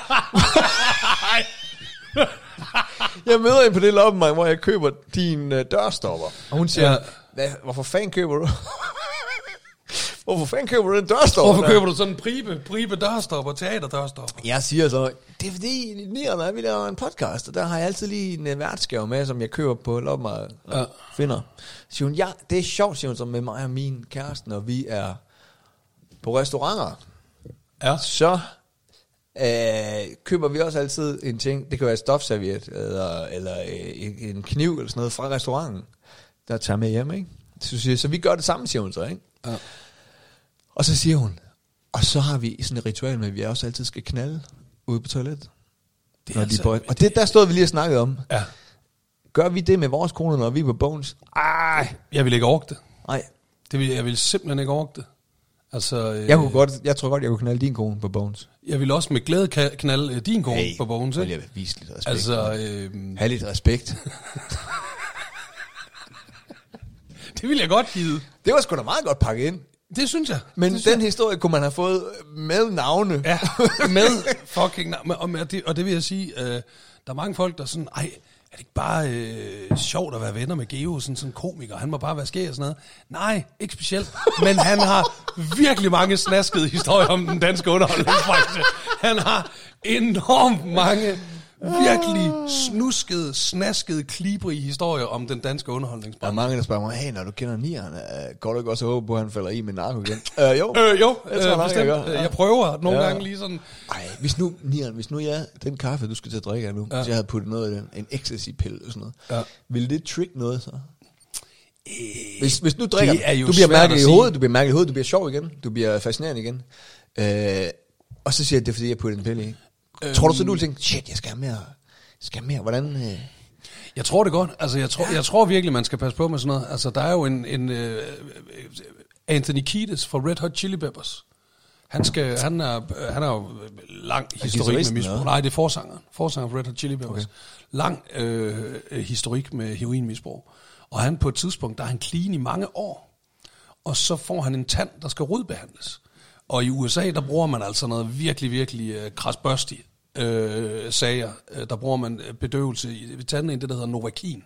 jeg møder hende på det loppemarked, hvor jeg køber din dørstopper. Og hun siger, hvorfor fanden køber du? Hvorfor fanden køber du den dørstopper? Hvorfor køber du sådan en pribe dørstopper, teaterdørstopper? Jeg siger så, det er fordi, vi laver en podcast, og der har jeg altid lige en værtsgave med, som jeg køber på loppemarkedet og finder. Så siger hun, ja, det er sjovt, siger hun, som med mig og min kæreste, når vi er på restauranter. Ja. Så køber vi også altid en ting, det kan være et stofserviet, eller en kniv, eller sådan noget fra restauranten, der tager med hjem, ikke? Så vi gør det samme, siger hun så, ikke? Ja. Og så siger hun, og så har vi sådan et ritual med, at vi også altid skal knalde ude på toilettet. Og det der stod vi lige og snakkede om. Ja. Gør vi det med vores koner, når vi er på Bones? Ej, jeg vil ikke orke det. Nej. Jeg vil simpelthen ikke orke det. Altså, jeg tror godt, jeg kunne knalde din kone på Bones. Jeg vil også med glæde knalde din kone på Bones. Hey, jeg vil vise lidt respekt. Altså, have lidt respekt. Det vil jeg godt give. Det var sgu da meget godt pakket ind. Det synes jeg. Men den historie kunne man have fået med navne. Ja, med fucking navne. Og det vil jeg sige, der er mange folk, der sådan, ej, er det ikke bare sjovt at være venner med Geo, sådan en komiker, han må bare være skæg og sådan noget. Nej, ikke specielt. Men han har virkelig mange snaskede historier om den danske underholdningsbranche. Han har enormt mange virkelig snuskede, snaskede, klibrige historier om den danske underholdningsbranche. Der er mange, der spørger mig, hey, når du kender Nieren, går du ikke også håbe på, at han falder i med narko igen? Jo, jeg prøver nogle gange lige sådan. Ej, hvis nu den kaffe, du skal til at drikke af nu, hvis jeg havde puttet noget i den, en ecstasy-pille eller sådan noget, ville det trick noget så? Hvis nu drikker, du bliver mærket i hovedet, du bliver sjov igen, du bliver fascinerende igen, og så siger jeg, det er fordi, jeg putter en pille i. Tror du så, du vil tænke, shit, jeg skal have mere, hvordan... Jeg tror det godt, altså jeg tror virkelig, man skal passe på med sådan noget. Altså der er jo en Anthony Kiedis fra Red Hot Chili Peppers. Han er jo lang historik med misbrug. Nej, det er forsanger for Red Hot Chili Peppers. Okay. Lang historik med heroinmisbrug. Og han på et tidspunkt, der er han clean i mange år. Og så får han en tand, der skal rodbehandles. Og i USA, der bruger man altså noget virkelig, virkelig krasbørstigt sager. Der bruger man bedøvelse i tanden, det der hedder Novocaine.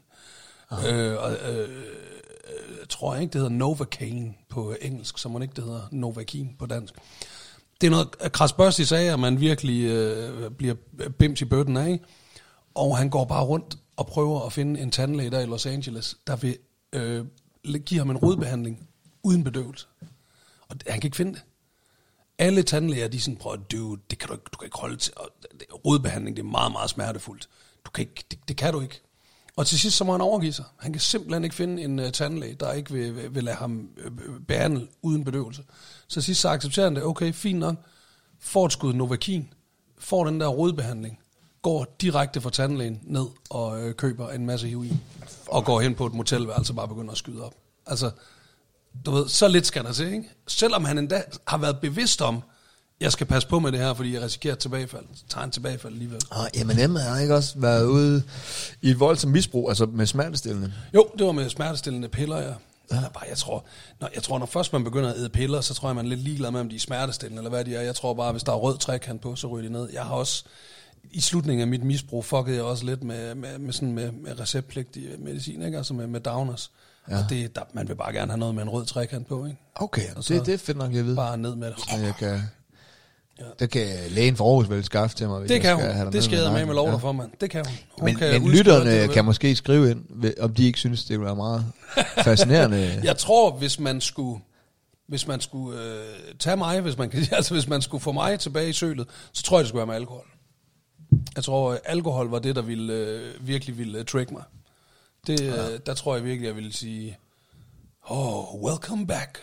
Tror jeg ikke, det hedder Novocaine på engelsk, så må ikke det hedder Novocaine på dansk. Det er noget krasbørstigt sager, man virkelig bliver bims i bøtten af, ikke? Og han går bare rundt og prøver at finde en tandlæge der i Los Angeles, der vil give ham en rodbehandling uden bedøvelse. Og han kan ikke finde det. Alle tandlæger, de sådan, prøver, du kan ikke holde til. Rodbehandling, det er meget, meget smertefuldt. Det kan du ikke. Og til sidst så må han overgive sig. Han kan simpelthen ikke finde en tandlæge, der ikke vil lade ham behandle uden bedøvelse. Så sidst så accepterer han det. Okay, fint nok. Får et skud Novakin. Får den der rodbehandling. Går direkte fra tandlægen ned og køber en masse heroin. Og går hen på et motelværelse og bare begynder at skyde op. Altså, du ved, så lidt skal der til, ikke? Selvom han endda har været bevidst om, jeg skal passe på med det her, fordi jeg risikerer et tilbagefald. Så tager han tilbagefald alligevel. M&M har ikke også været ude i et voldsomt misbrug, altså med smertestillende? Jo, det var med smertestillende piller, ja. Jeg tror, når først man begynder at æde piller, så tror jeg, man er lidt ligeglad med, om de er smertestillende, eller hvad de er. Jeg tror bare, hvis der er rød trekant på, så ryger de ned. Jeg har også, i slutningen af mit misbrug, fuckede jeg også lidt med receptpligtig medicin, ikke? Altså med downers. Ja. Og man vil bare gerne have noget med en rød trekant på, ikke? Okay, det er fedt nok, jeg ved. Bare ned med det. Det kan lægen for Aarhus vel skaffe til mig. Hvis det kan hun. Det skal jeg med lov der for, mand. Det kan hun. Men lytterne kan måske skrive ind, om de ikke synes, det vil være meget fascinerende. Jeg tror, hvis man skulle tage mig, hvis man skulle få mig tilbage i sølet, så tror jeg, det skulle være med alkohol. Jeg tror, alkohol var det, der virkelig ville trick mig. Der tror jeg virkelig, jeg ville sige, welcome back.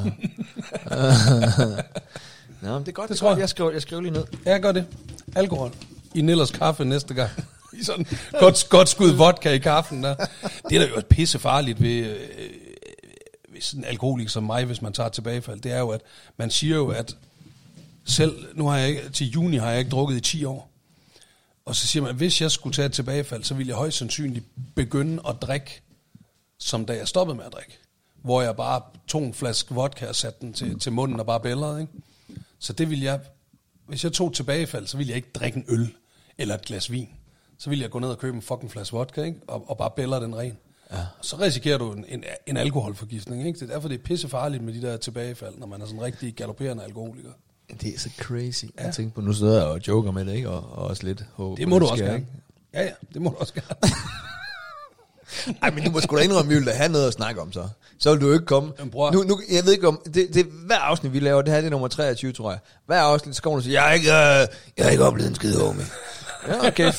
Nå, det er godt, det tror jeg. Jeg skriver lige ned. Ja, gør det. Alkohol i Nillers kaffe næste gang. I sådan godt skud vodka i kaffen der. Det er da jo et pisse farligt ved sådan en alkoholiker som mig, hvis man tager tilbagefald. Det er jo, at man siger jo, at selv, til juni har jeg ikke drukket i 10 år. Og så siger man, at hvis jeg skulle tage et tilbagefald, så ville jeg højst sandsynligt begynde at drikke, som da jeg stoppede med at drikke. Hvor jeg bare tog en flaske vodka og satte den til munden og bare bælrede, ikke? Så det ville jeg, hvis jeg tog tilbagefald, så ville jeg ikke drikke en øl eller et glas vin. Så ville jeg gå ned og købe en fucking flaske vodka, ikke? Og bare bælre den ren. Ja. Så risikerer du en alkoholforgiftning, ikke? Det er derfor, det er pissefarligt med de der tilbagefald, når man er sådan en rigtig galopperende alkoholiker. Det er så crazy. Ja. Jeg tænker på, nu sidder jeg og joker med det, ikke? Og også lidt håb. Det må du også gerne. Ja, det må du også gerne. Ej, men du må sgu da indrømme, at have noget at snakke om, så vil du ikke komme. Nu, jeg ved ikke om, det hver afsnit, vi laver, det her det er nummer 23, tror jeg. Hver afsnit, så kommer du og siger, jeg har ikke oplevet en skide homie. Ja, okay.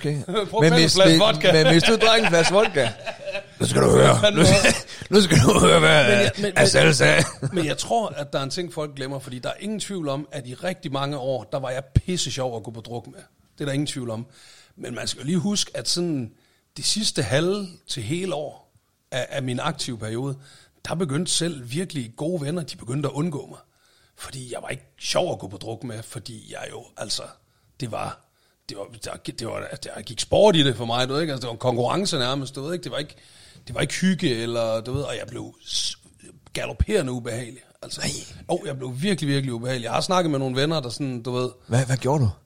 Men hvis du drak en flaske vodka, nu skal du høre. Nu skal du høre, hvad Asal sagde. Men jeg tror, at der er en ting, folk glemmer, fordi der er ingen tvivl om, at i rigtig mange år, der var jeg pisse sjov at gå på druk med. Det er der ingen tvivl om. Men man skal jo lige huske, at sådan det sidste halve til hele år af min aktive periode, der begyndte selv virkelig gode venner, de begyndte at undgå mig. Fordi jeg var ikke sjov at gå på druk med, fordi jeg jo, altså, der gik sport i det for mig, du ved ikke, altså det var en konkurrence nærmest, du ved ikke, det var ikke hygge, eller du ved, og jeg blev galopperende ubehagelig. Altså, jeg blev virkelig, virkelig ubehagelig. Jeg har snakket med nogle venner, der sådan, du ved. Hvad gjorde du?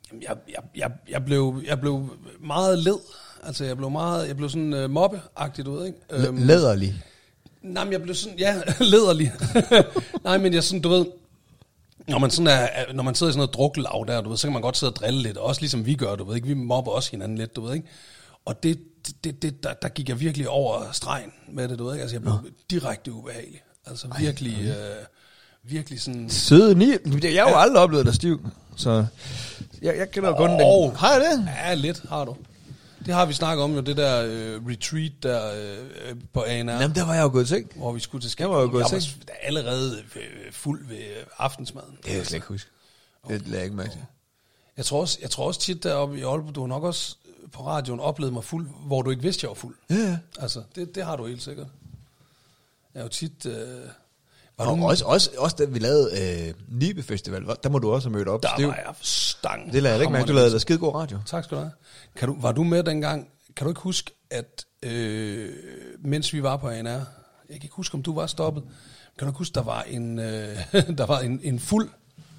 Jeg blev meget led. Altså, jeg blev sådan mobbeagtig, du ved, ikke? Læderlig? Nej, men jeg blev sådan, ja, læderlig. Nej, men jeg sådan, du ved, når man sidder i sådan noget druklag der, du ved, så kan man godt sidde og drille lidt, også ligesom vi gør, du ved ikke, vi mobber også hinanden lidt, du ved ikke? Og der gik jeg virkelig over stregen med det, du ved ikke? Altså, jeg blev direkte ubehagelig. Altså, virkelig sådan. Søde ni. Jeg har jo aldrig oplevet dig stiv, så jeg kender kun den. Har jeg det? Ja, lidt har du. Det har vi snakket om jo, det der retreat der på ANR. Jamen, der var jeg jo gået til. Hvor vi skulle til Skæg. Jeg var jo gået til. Jeg var allerede fuld ved aftensmaden. Det kan jeg slet ikke huske. Det lader jeg ikke mærke til. Jeg tror også tit deroppe i Aalborg, du har nok også på radioen oplevet mig fuld, hvor du ikke vidste, jeg var fuld. Ja. Altså, det har du helt sikkert. Jeg er jo tit. Også da vi lavede Nibe Festival, der må du også have mødt op. Der var jeg stang. Det lader jeg ikke mærke, du lavede der skide god radio. Tak skal du have. Var du med dengang? Kan du ikke huske, at mens vi var på ANR, jeg kan ikke huske, om du var stoppet, kan du ikke huske, der var en fuld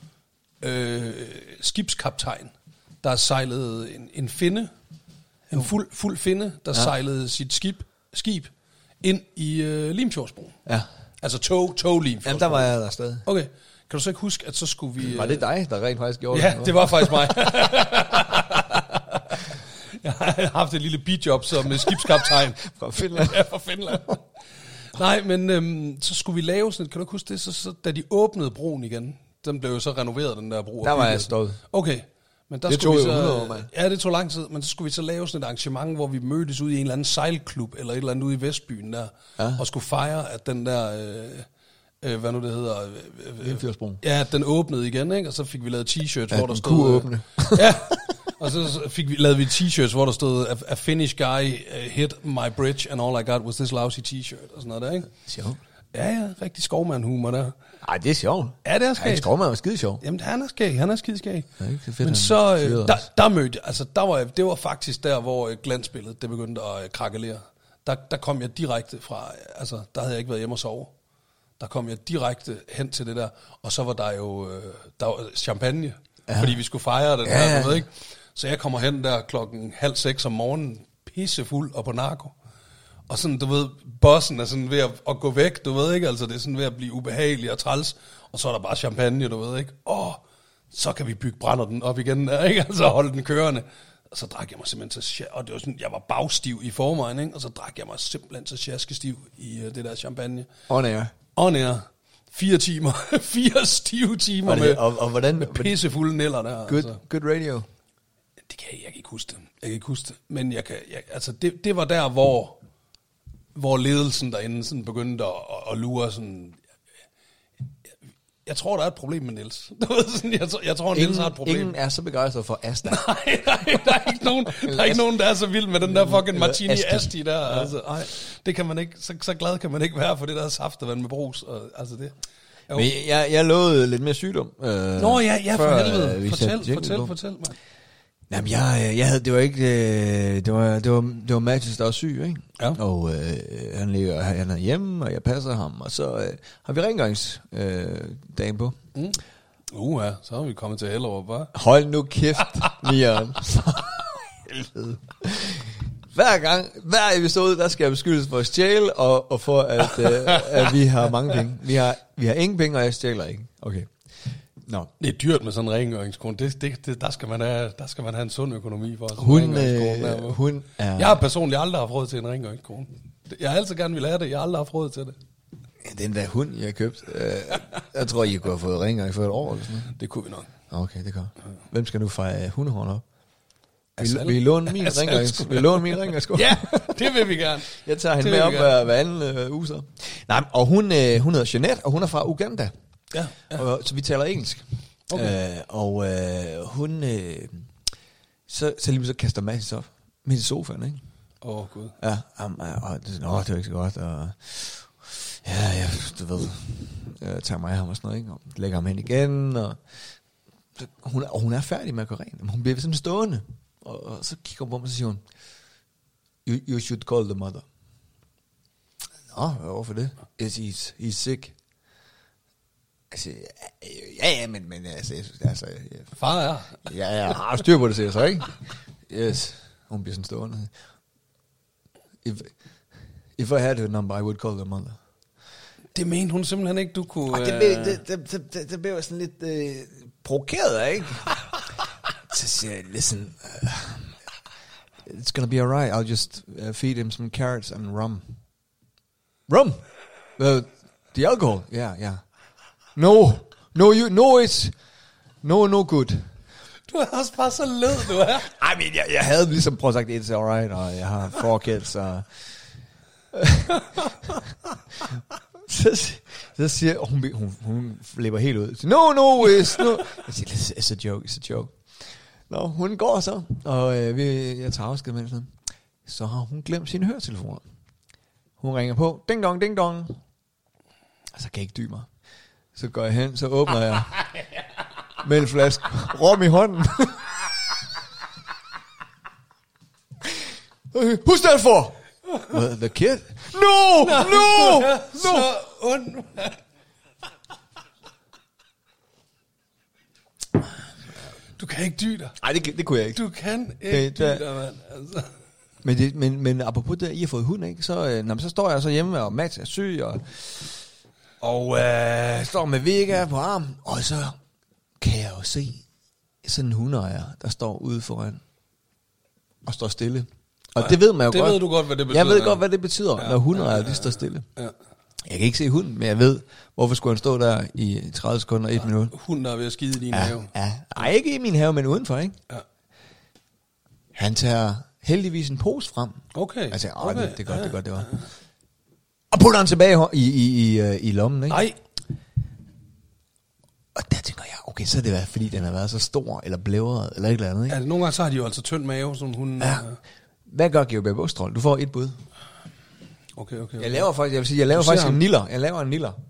skibskaptajn, der sejlede en finne, en fuld finne, der sejlede sit skib ind i Limfjordsbroen. Ja. Altså tog-lim. Jamen, der var jeg der stadig. Okay. Kan du så ikke huske, at så skulle vi. Var det dig, der rent faktisk gjorde det? Ja, det var faktisk mig. Jeg har haft et lille bijob som skibskaptajn. Fra Finland. Ja, fra Finland. Nej, men så skulle vi lave sådan, kan du ikke huske det? Så da de åbnede broen igen, den blev jo så renoveret, den der bro. Der var jeg stolt. Okay, Men der det skulle tog vi så, 100 år, mand. Ja, det tog lang tid, men så skulle vi så lave sådan et arrangement, hvor vi mødtes ude i en eller anden sejlklub, eller et eller andet ude i Vestbyen der, og skulle fejre, at den der, hvad nu det hedder? Limfjordsbroen. Ja, den åbnede igen, ikke? Og så fik vi lavet t-shirts, hvor der stod... kunne åbne. Ja, og så lavede vi t-shirts, hvor der stod, a Finnish guy hit my bridge, and all I got was this lousy t-shirt, og sådan noget der, ikke? Sjovt. Ja, rigtig skovmand-humor der. Ej, det er sjovt. Ja, det er skægt. Skovmand var skide sjov. Jamen, han er skideskæg. Ja, fedt, men så, der mødte jeg, altså, det var faktisk der, hvor glansbilledet, det begyndte at krakelere. Der kom jeg direkte fra, altså, der havde jeg ikke været hjemme og sove. Der kom jeg direkte hen til det der, og så var der jo der var champagne, fordi vi skulle fejre den der, du ved ikke. Så jeg kommer hen der 5:30 om morgenen, pissefuld og på narko. Og sådan, du ved, bossen er sådan ved at gå væk, du ved ikke, altså det er sådan ved at blive ubehagelig og træls, og så er der bare champagne, du ved ikke. Så kan vi bygge brænder op igen der, ikke? Altså holde den kørende. Og så drak jeg mig simpelthen til og det var sådan, jeg var bagstiv i forvejen, ikke? Og så drak jeg mig simpelthen til sjaskestiv i det der champagne. On air. 4 timer. 4 stive timer med, og hvordan, med pissefulde nælder der. Good radio. Det kan jeg ikke huske det. Men altså det var der, hvor ledelsen derinde sådan begyndte at lure sådan... Jeg tror, der er et problem med Niels. Jeg tror, Niels har et problem. Ingen er så begejstret for Asta. Nej, der er ikke nogen, der er så vild med den der fucking Martini Asti der. Ja. Altså, det kan man ikke, så glad kan man ikke være for det der saftevand med brus. Og, altså det. Jo. Men jeg lovede lidt mere sygdom. Nå ja, for helvede. Fortæl mig. Jamen, jeg havde, det var ikke, det var Mathias, der var syg, ikke? Ja. Og han er hjemme, og jeg passer ham, og så har vi rengøringsdagen på. Ja, så har vi kommet til Hellerup, bare. Hold nu kæft, Mian. Helvede. Hver episode, der skal jeg beskyldes for at stjæle, og for at vi har mange penge. Vi har ingen penge, og jeg stjæler ikke. Okay. No. Det er dyrt med sådan en rengøringskone. Der skal man have en sund økonomi for. Hun er... Jeg har personligt aldrig haft råd til en rengøringskone. Jeg har altid gerne ville have det. Jeg har aldrig haft råd til det. Den der hund, jeg har købt. Jeg tror, I kunne have fået rengøring for et år eller sådan noget. Det kunne vi nok. Okay, det kan. Hvem skal nu fejre hundehorn op? Vi låner min rengøringskone. Ja, det vil vi gerne. Jeg tager hende med op hver anden uge så. Nej, og hun hedder Jeanette, og hun er fra Uganda. Ja. Og, så vi taler engelsk. Okay. Hun så lige så kaster Mads op midt i sofaen, ikke? Gud. Ja, og det var ikke så godt, og ja, du ved, jeg tager mig af ham og sådan noget, ikke? Og lægger ham hen igen, og hun er færdig med at gå rent, men hun bliver sådan stående, og så kigger hun på mig, og så siger hun, you should call the mother. Hvorfor det? He's sick. Altså, ja, men altså... Far er. Ja, jeg har styr på det, siger jeg så, ikke? Yes. Hun bliver sådan stående. If I had her number, I would call the mother. Det mente hun simpelthen ikke, du kunne... Det blev sådan lidt provokeret, ikke? Så siger jeg, listen, it's gonna be alright. I'll just feed him some carrots and rum. Rum? The alcohol? Yeah. No, it's no good. Du er også bare så led, du er. Ej, men jeg havde ligesom prøvet at sagt, it's alright, og jeg har 4 kids, og... så siger hun flipper helt ud. No, it's no. Jeg siger, it's a joke. Nå, hun går så, og jeg tager afsked med hende. Så har hun glemt sine høretelefoner. Hun ringer på, ding dong, og så kan jeg ikke dybe mig. Så går jeg hen, så åbner jeg med en flaske rom i hånden. Who's that for? The kid? No! Så ond. Du kan ikke dybe dig. Nej, det kunne jeg ikke. Du kan ikke dybe dig, mand. Altså. Men apropos det, I har fået hund, ikke? Så står jeg så hjemme, og Mads er syg, og står med Vega på armen, og så kan jeg jo se sådan en hundeejer, der står ude foran og står stille. Og det ved man jo godt. Det ved du godt, hvad det betyder. Jeg ved godt, hvad det betyder, når hundeejer de står stille. Ja. Jeg kan ikke se hunden, men jeg ved, hvorfor skulle han stå der i 30 sekunder, 1 minut. Hunden der er ved at skide i din have. Ja. Nej, ikke i min have, men udenfor, ikke? Ja. Han tager heldigvis en pose frem. Okay. Altså, det er godt, det var. Og putter han tilbage i lommen, ikke? Nej. Og der tænker jeg, okay, så er det fordi den har været så stor, eller blævret, eller et eller andet, ikke? Ja, nogle gange så har de jo altså tynd mave, som hunden. Ja. Hvad gør Georg Bækkestrøm? Du får et bud. Okay. Jeg laver faktisk en niller. Jeg laver en niller.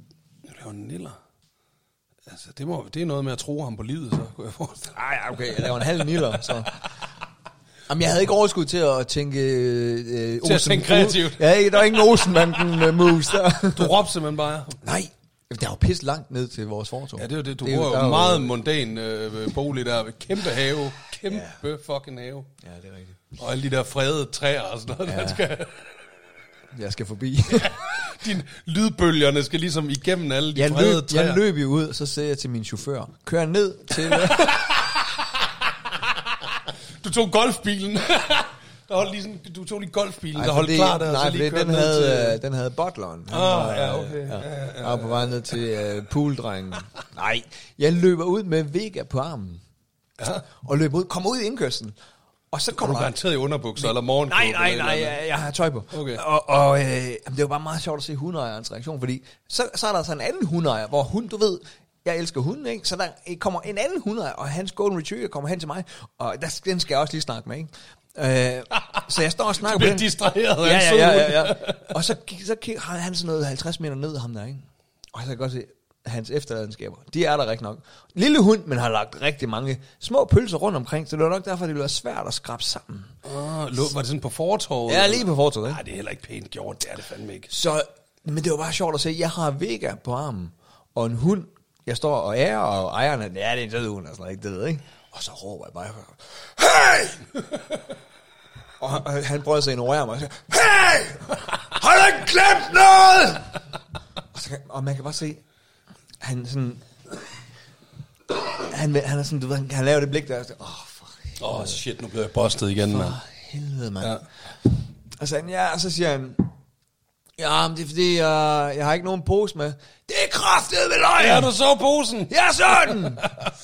Altså, det er noget med at tro ham på livet, så kunne jeg forestille. Ej, okay, jeg laver en halv niller, så. Jamen, jeg havde ikke overskud til at tænke... til at tænke kreativt. Ja, der var ingen Olsenbanden-moves der. Du råbte simpelthen bare. Nej, der var pisse langt ned til vores fortov. Ja, det er jo det. Du bor jo meget mondæn bolig der. Kæmpe have. Kæmpe fucking have. Ja, det er rigtigt. Og alle de der fredede træer og sådan noget, ja. Jeg skal forbi. Dine lydbølgerne skal ligesom igennem alle de fredede træer. Jeg løb jo ud, og så sagde jeg til min chauffør, kør ned til... Du tog golfbilen. Du tog lige golfbilen, der holdt klar der. Nej, så lige den havde butleren. Ja, okay. Jeg var på vej ned til pooldrengen. Nej, jeg løber ud med Vega på armen. Ja. Og løber ud, kommer ud i indkørslen. Og så kommer du garanteret i underbukser eller morgenkåbe? Nej, jeg har tøj på. Okay. Og det var bare meget sjovt at se hundeejerens reaktion, fordi så er der så en anden hundeejer, hvor hun, du ved, jeg elsker hunden, ikke? Så der kommer en anden hundeejer, og hans golden retriever kommer hen til mig, og den skal jeg også lige snakke med, ikke? Så jeg står og snakker med den. Du bliver distraheret. Ja. Og så har han sådan noget 50 meter ned ham der, ikke? Og så kan jeg godt se, hans efterladenskaber, de er der rigtig nok. Lille hund, men har lagt rigtig mange små pølser rundt omkring, så det var nok derfor, det ville være svært at skrabe sammen. Var det sådan på fortorvet? Ja, lige på fortorvet, ikke? Nej, det er heller ikke pænt gjort, det er det fandme ikke. Så, men det var bare sjovt at se, jeg har Vega på armen, og en hund, jeg står og ærer, og ejerne, ja, det er en sød hund, altså ikke det, ikke? Og så råber jeg bare, hey! Og han prøver sig at ignorere mig og siger, hey! Har du ikke glemt noget? Og man kan bare se, han sådan, han er sådan, du ved, han laver det blik der, og shit, nu bliver jeg bustet igen, mand. For helvede, mand. Ja. Og så siger han, ja, men det er fordi, jeg har ikke nogen pose med. Det er kraftedeme løgn! Ja, du så posen? Ja, sådan!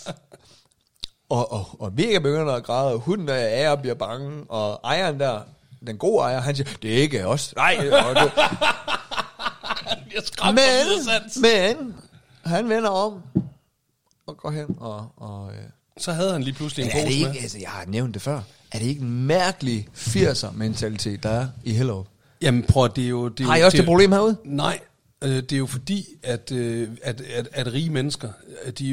og Vega begynder at græde, og hunden der er og bliver bange, og ejeren der, den gode ejer, han siger, det er ikke os. Nej, men han vender om og går hen og så havde han lige pludselig en pose med. Altså, jeg har nævnt det før. Er det ikke en mærkelig 80'er-mentalitet, der er i Hellerup? Jamen prøv, det er jo... Har I også det problem herude? Nej, det er jo fordi, at rige mennesker, det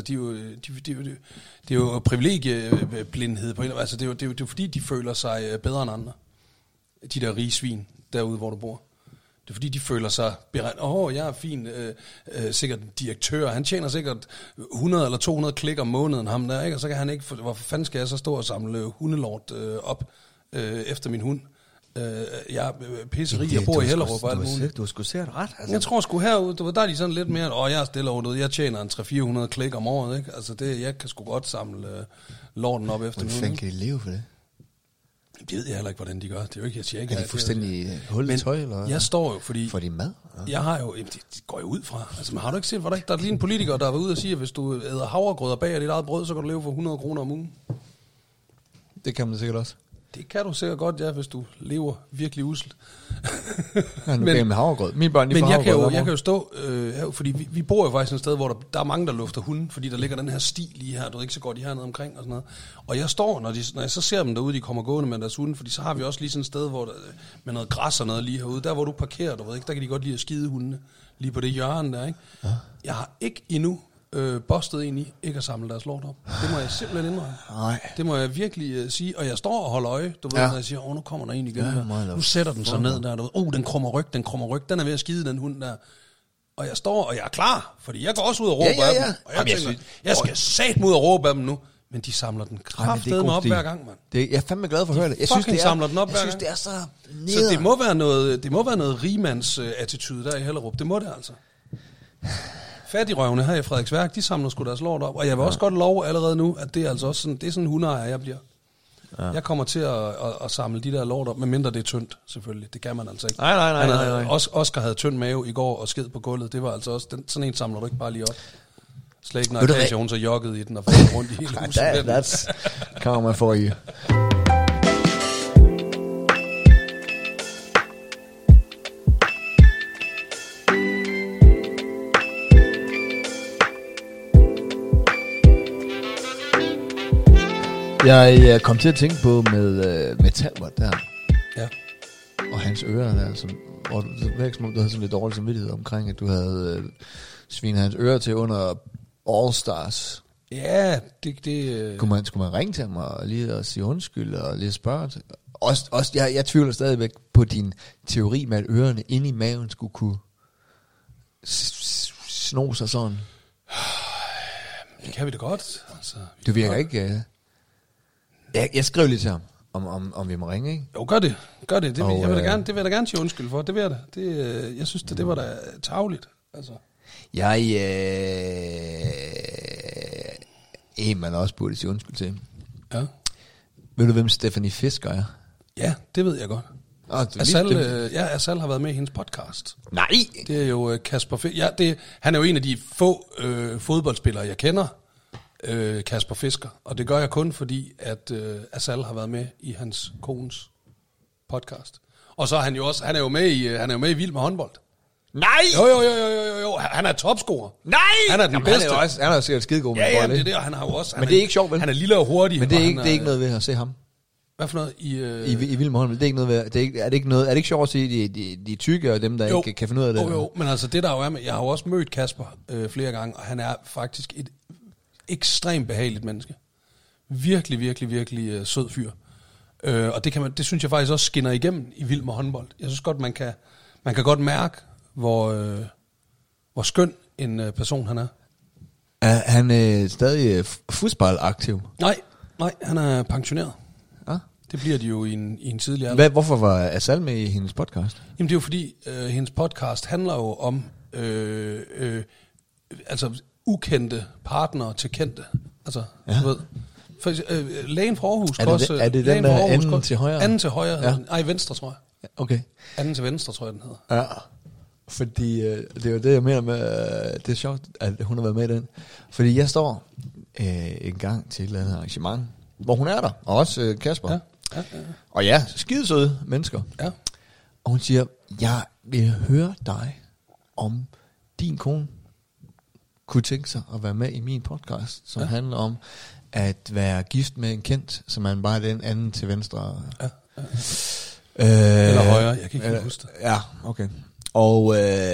er jo privilegieblindhed på en. Altså det er jo fordi, de føler sig bedre end andre. De der rige svin, derude hvor du bor. Det er fordi, de føler sig beregnet. Jeg er fin, sikkert direktør. Han tjener sikkert 100 eller 200 klik om måneden, ham der, ikke? Og så kan han ikke... Hvorfor fanden skal jeg så stå og samle hundelort op efter min hund? Jeg er pisserig, jeg bor i Hellerup og alt muligt. Du har sgu set ret, altså. Jeg tror sgu herude, der er de sådan lidt mere... jeg er stille over det. Jeg tjener en 300-400 klik om året, ikke? Altså, jeg kan sgu godt samle lorten op efter min hund. Hvordan kan de leve for det? Det ved jeg heller ikke, hvordan de gør. Det er jo ikke, jeg siger ikke... Er de fuldstændig hul i tøj, eller? Jeg står jo, fordi... For de mad? Ja. Jeg har jo... Det går jo ud fra. Altså, men har du ikke set, hvordan der er lige en politiker, der har været ude og sige, at hvis du æder havregrød og bager dit eget brød, så kan du leve for 100 kroner om ugen? Det kan man sikkert også. Det kan du sikkert godt, ja, hvis du lever virkelig usselt. Med havregrød. Mine børn, men jeg kan jo stå, fordi vi bor jo faktisk et sted, hvor der er mange, der lufter hunden, fordi der ligger den her sti lige her, du ved ikke så godt, de hernede omkring og sådan noget. Og jeg står, når jeg så ser dem derude, de kommer gående med deres hunde, fordi så har vi også lige sådan et sted, hvor der, med noget græs og noget lige herude, der hvor du parkerer, du ved ikke, der kan de godt lide at skide hundene, lige på det hjørne der, ikke? Ja. Jeg har ikke endnu bustet ind i ikke at samle deres lort op. Det må jeg simpelthen indrømme. Nej. Det må jeg virkelig sige. Og jeg står og holder øje, du ved, når jeg siger, nu kommer der en igen her. Nu sætter den sig ned der, du ved, den krummer ryg, den er ved at skide, den hund der. Og jeg står, og jeg er klar, fordi jeg går også ud og råber af dem. Og jeg tænker, jeg skal satme ud og råbe af dem nu. Men de samler den kraftedeme op hver gang, mand. Jeg er fandme glad for at høre det. Jeg synes, det samler den op hver gang. Jeg synes, det er så neder. Så det må være noget rigmands-attitude der i Hellerup. Det må det altså. Fattigrøvene her i Frederiksværk, de samler sgu deres lort op. Og jeg vil også godt love allerede nu, at det er altså også sådan, det er sådan en hundeejer, jeg bliver. Ja. Jeg kommer til at samle de der lort op, medmindre det er tyndt, selvfølgelig. Det kan man altså ikke. Nej. Oscar havde tynd mave i går og sked på gulvet. Det var altså også, sådan en samler du ikke bare lige op. Slet ikke, når Akasia, hun så joggede i den og faldt rundt i hele huset. That's karma for you. Jeg kom til at tænke på med Talbot der. Ja. Og hans ører der, hvor det var ikke som om, du havde sådan lidt dårlig samvittighed omkring, at du havde svinet hans ører til under All Stars. Ja, Skulle man ringe til ham og lige at sige undskyld og lige spørge til? Også jeg tvivler stadigvæk på din teori med, at ørerne inde i maven skulle kunne sno sig sådan. Det kan vi da godt. Altså, du virker ikke... Jeg skrev lige til ham, om vi må ringe, ikke? Jo, gør det. Det vil jeg da gerne sige undskyld for. Det vil jeg da. Jeg synes, det var da tarveligt. Altså. Man også burde sige undskyld til. Ja. Ved du, hvem Stephanie Fisker er? Ja, det ved jeg godt. Asal har været med i hendes podcast. Nej! Det er jo Kasper Fisker. Ja, han er jo en af de få fodboldspillere, jeg kender. Kasper Fisker. Og det gør jeg kun fordi, at Asal har været med i hans kones podcast. Og så er han jo også, han er jo med i Vild med håndbold. Nej! Jo. Han er topscorer. Nej! Han er den bedste. Han er jo sikkert skidegod med bold. Ja, det er det, og han har jo også... Men det er ikke sjovt, vel? Han er lille og hurtig. Men det er ikke noget ved at se ham. Hvad for noget? I Vild med håndbold. Det er ikke noget ved... Er det ikke sjovt at se de tykke og dem, der ikke kan finde ud af det? Jo, men altså det der jo er med... Jeg har jo også mødt Kasper flere gange, og han er faktisk et ekstremt behageligt menneske. Virkelig sød fyr. Og det synes jeg faktisk også skinner igennem i Vild med håndbold. Jeg synes godt, man kan godt mærke, hvor skøn en person han er. Er han stadig fodboldaktiv? Nej, han er pensioneret. Det bliver de jo i en tidlig alder. Hvorfor var Asal med i hendes podcast? Jamen det er jo fordi, hendes podcast handler jo om altså ukendte partnere til kendte. Altså, du ved. For, lægen fra Aarhus. Er det den der anden til højre? Anden til højre. Ja. Nej, venstre, tror jeg. Okay. Anden til venstre, tror jeg, den hedder. Ja. Fordi det er jo det, jeg mener med, det er sjovt, at hun har været med i den. Fordi jeg står en gang til et eller andet arrangement, hvor hun er der, og også Kasper. Ja. Og ja, skidesøde mennesker. Ja. Og hun siger, jeg vil høre dig, om din kone kunne tænke sig at være med i min podcast, som handler om at være gift med en kendt, som man bare er den anden til venstre. Ja. Eller højre, jeg kan ikke huske det. Ja, okay. Og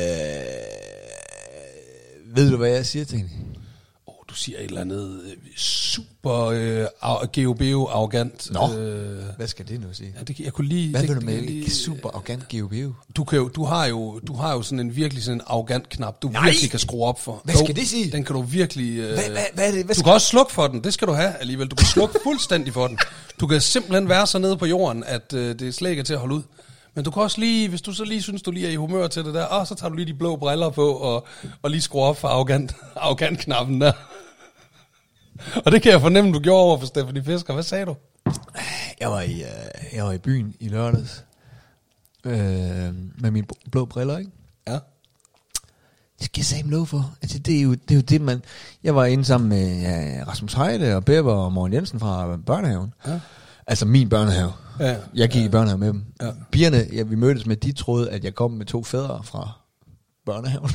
ved du, hvad jeg siger til hende? Du siger et eller andet super geobeo-arrogant. Nå, hvad skal det nu sige? Ja, jeg kunne lige... Hvad vil du med super arrogant geobeo? Du har jo sådan en virkelig sådan en arrogant knap, du virkelig kan skrue op for. Hvad skal det sige? Den kan du virkelig... Hvad er det? Du kan også slukke for den, det skal du have alligevel. Du kan slukke fuldstændig for den. Du kan simpelthen være så nede på jorden, at det slet ikke er til at holde ud. Men du kan også lige, hvis du så lige synes, du lige er i humør til det der, så tager du lige de blå briller på, og lige skruer op for arrogant-knappen der. Og det kan jeg fornemme, du gjorde over for Stephanie Fisker. Hvad sagde du? Jeg var i byen i lørdags, med mine blå briller, ikke? Ja. Det skal jeg sige lov for. Altså, det er jo det, man... Jeg var inde sammen med Rasmus Heide og Bepper og Morten Jensen fra børnehaven. Ja. Altså min børnehave. Ja. Jeg gik i børnehave med dem. Ja. Pigerne, vi mødtes med, de troede, at jeg kom med 2 fædre fra børnehaven.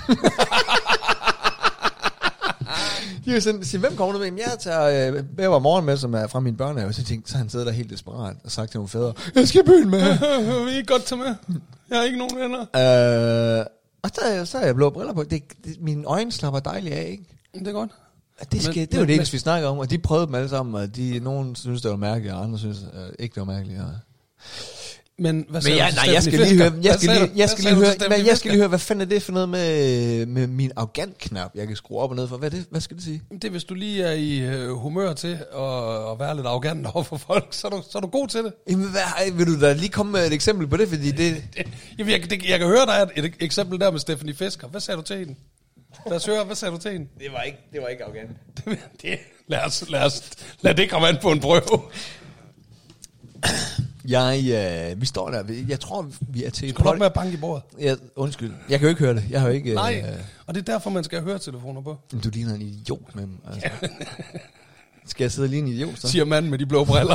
De var sådan, hvem kommer du med? Jeg tager Bepper og Morten med, som er fra min børnehave. Så tænkte, så han sidder der helt desperat og sagt til nogle fædre, jeg skal i byen med. Vil I ikke godt tage med? Jeg har ikke nogen venner. Og så har jeg blå briller på. Mine øjne slapper dejligt af, ikke? Det er godt. Det var det eneste, vi snakker om, og de prøvede dem alle sammen, og nogen synes, det var mærkeligt, og andre synes ikke, det var mærkeligt. Men hvad jeg skal lige høre, hvad fanden er det for noget med min arrogant-knap, jeg kan skrue op og ned for? Hvad skal det sige? Det er, hvis du lige er i humør til at være lidt arrogant over for folk, så er du god til det. Jamen, vil du da lige komme med et eksempel på det? Fordi jeg kan høre, der er et eksempel der med Stephanie Fisker. Hvad sagde du til hende? Lad os høre, hvad sagde du til hende? Det var ikke arrogant. Lad det komme an på en prøve. Vi står der. Jeg tror, vi er til et Skal du nok med at banke i bordet? Ja, undskyld. Jeg kan jo ikke høre det. Jeg har jo ikke... Nej, og det er derfor, man skal have høretelefoner på. Du ligner en idiot med dem. Altså. Skal jeg sidde lige en idiot, så? Siger manden med de blå briller.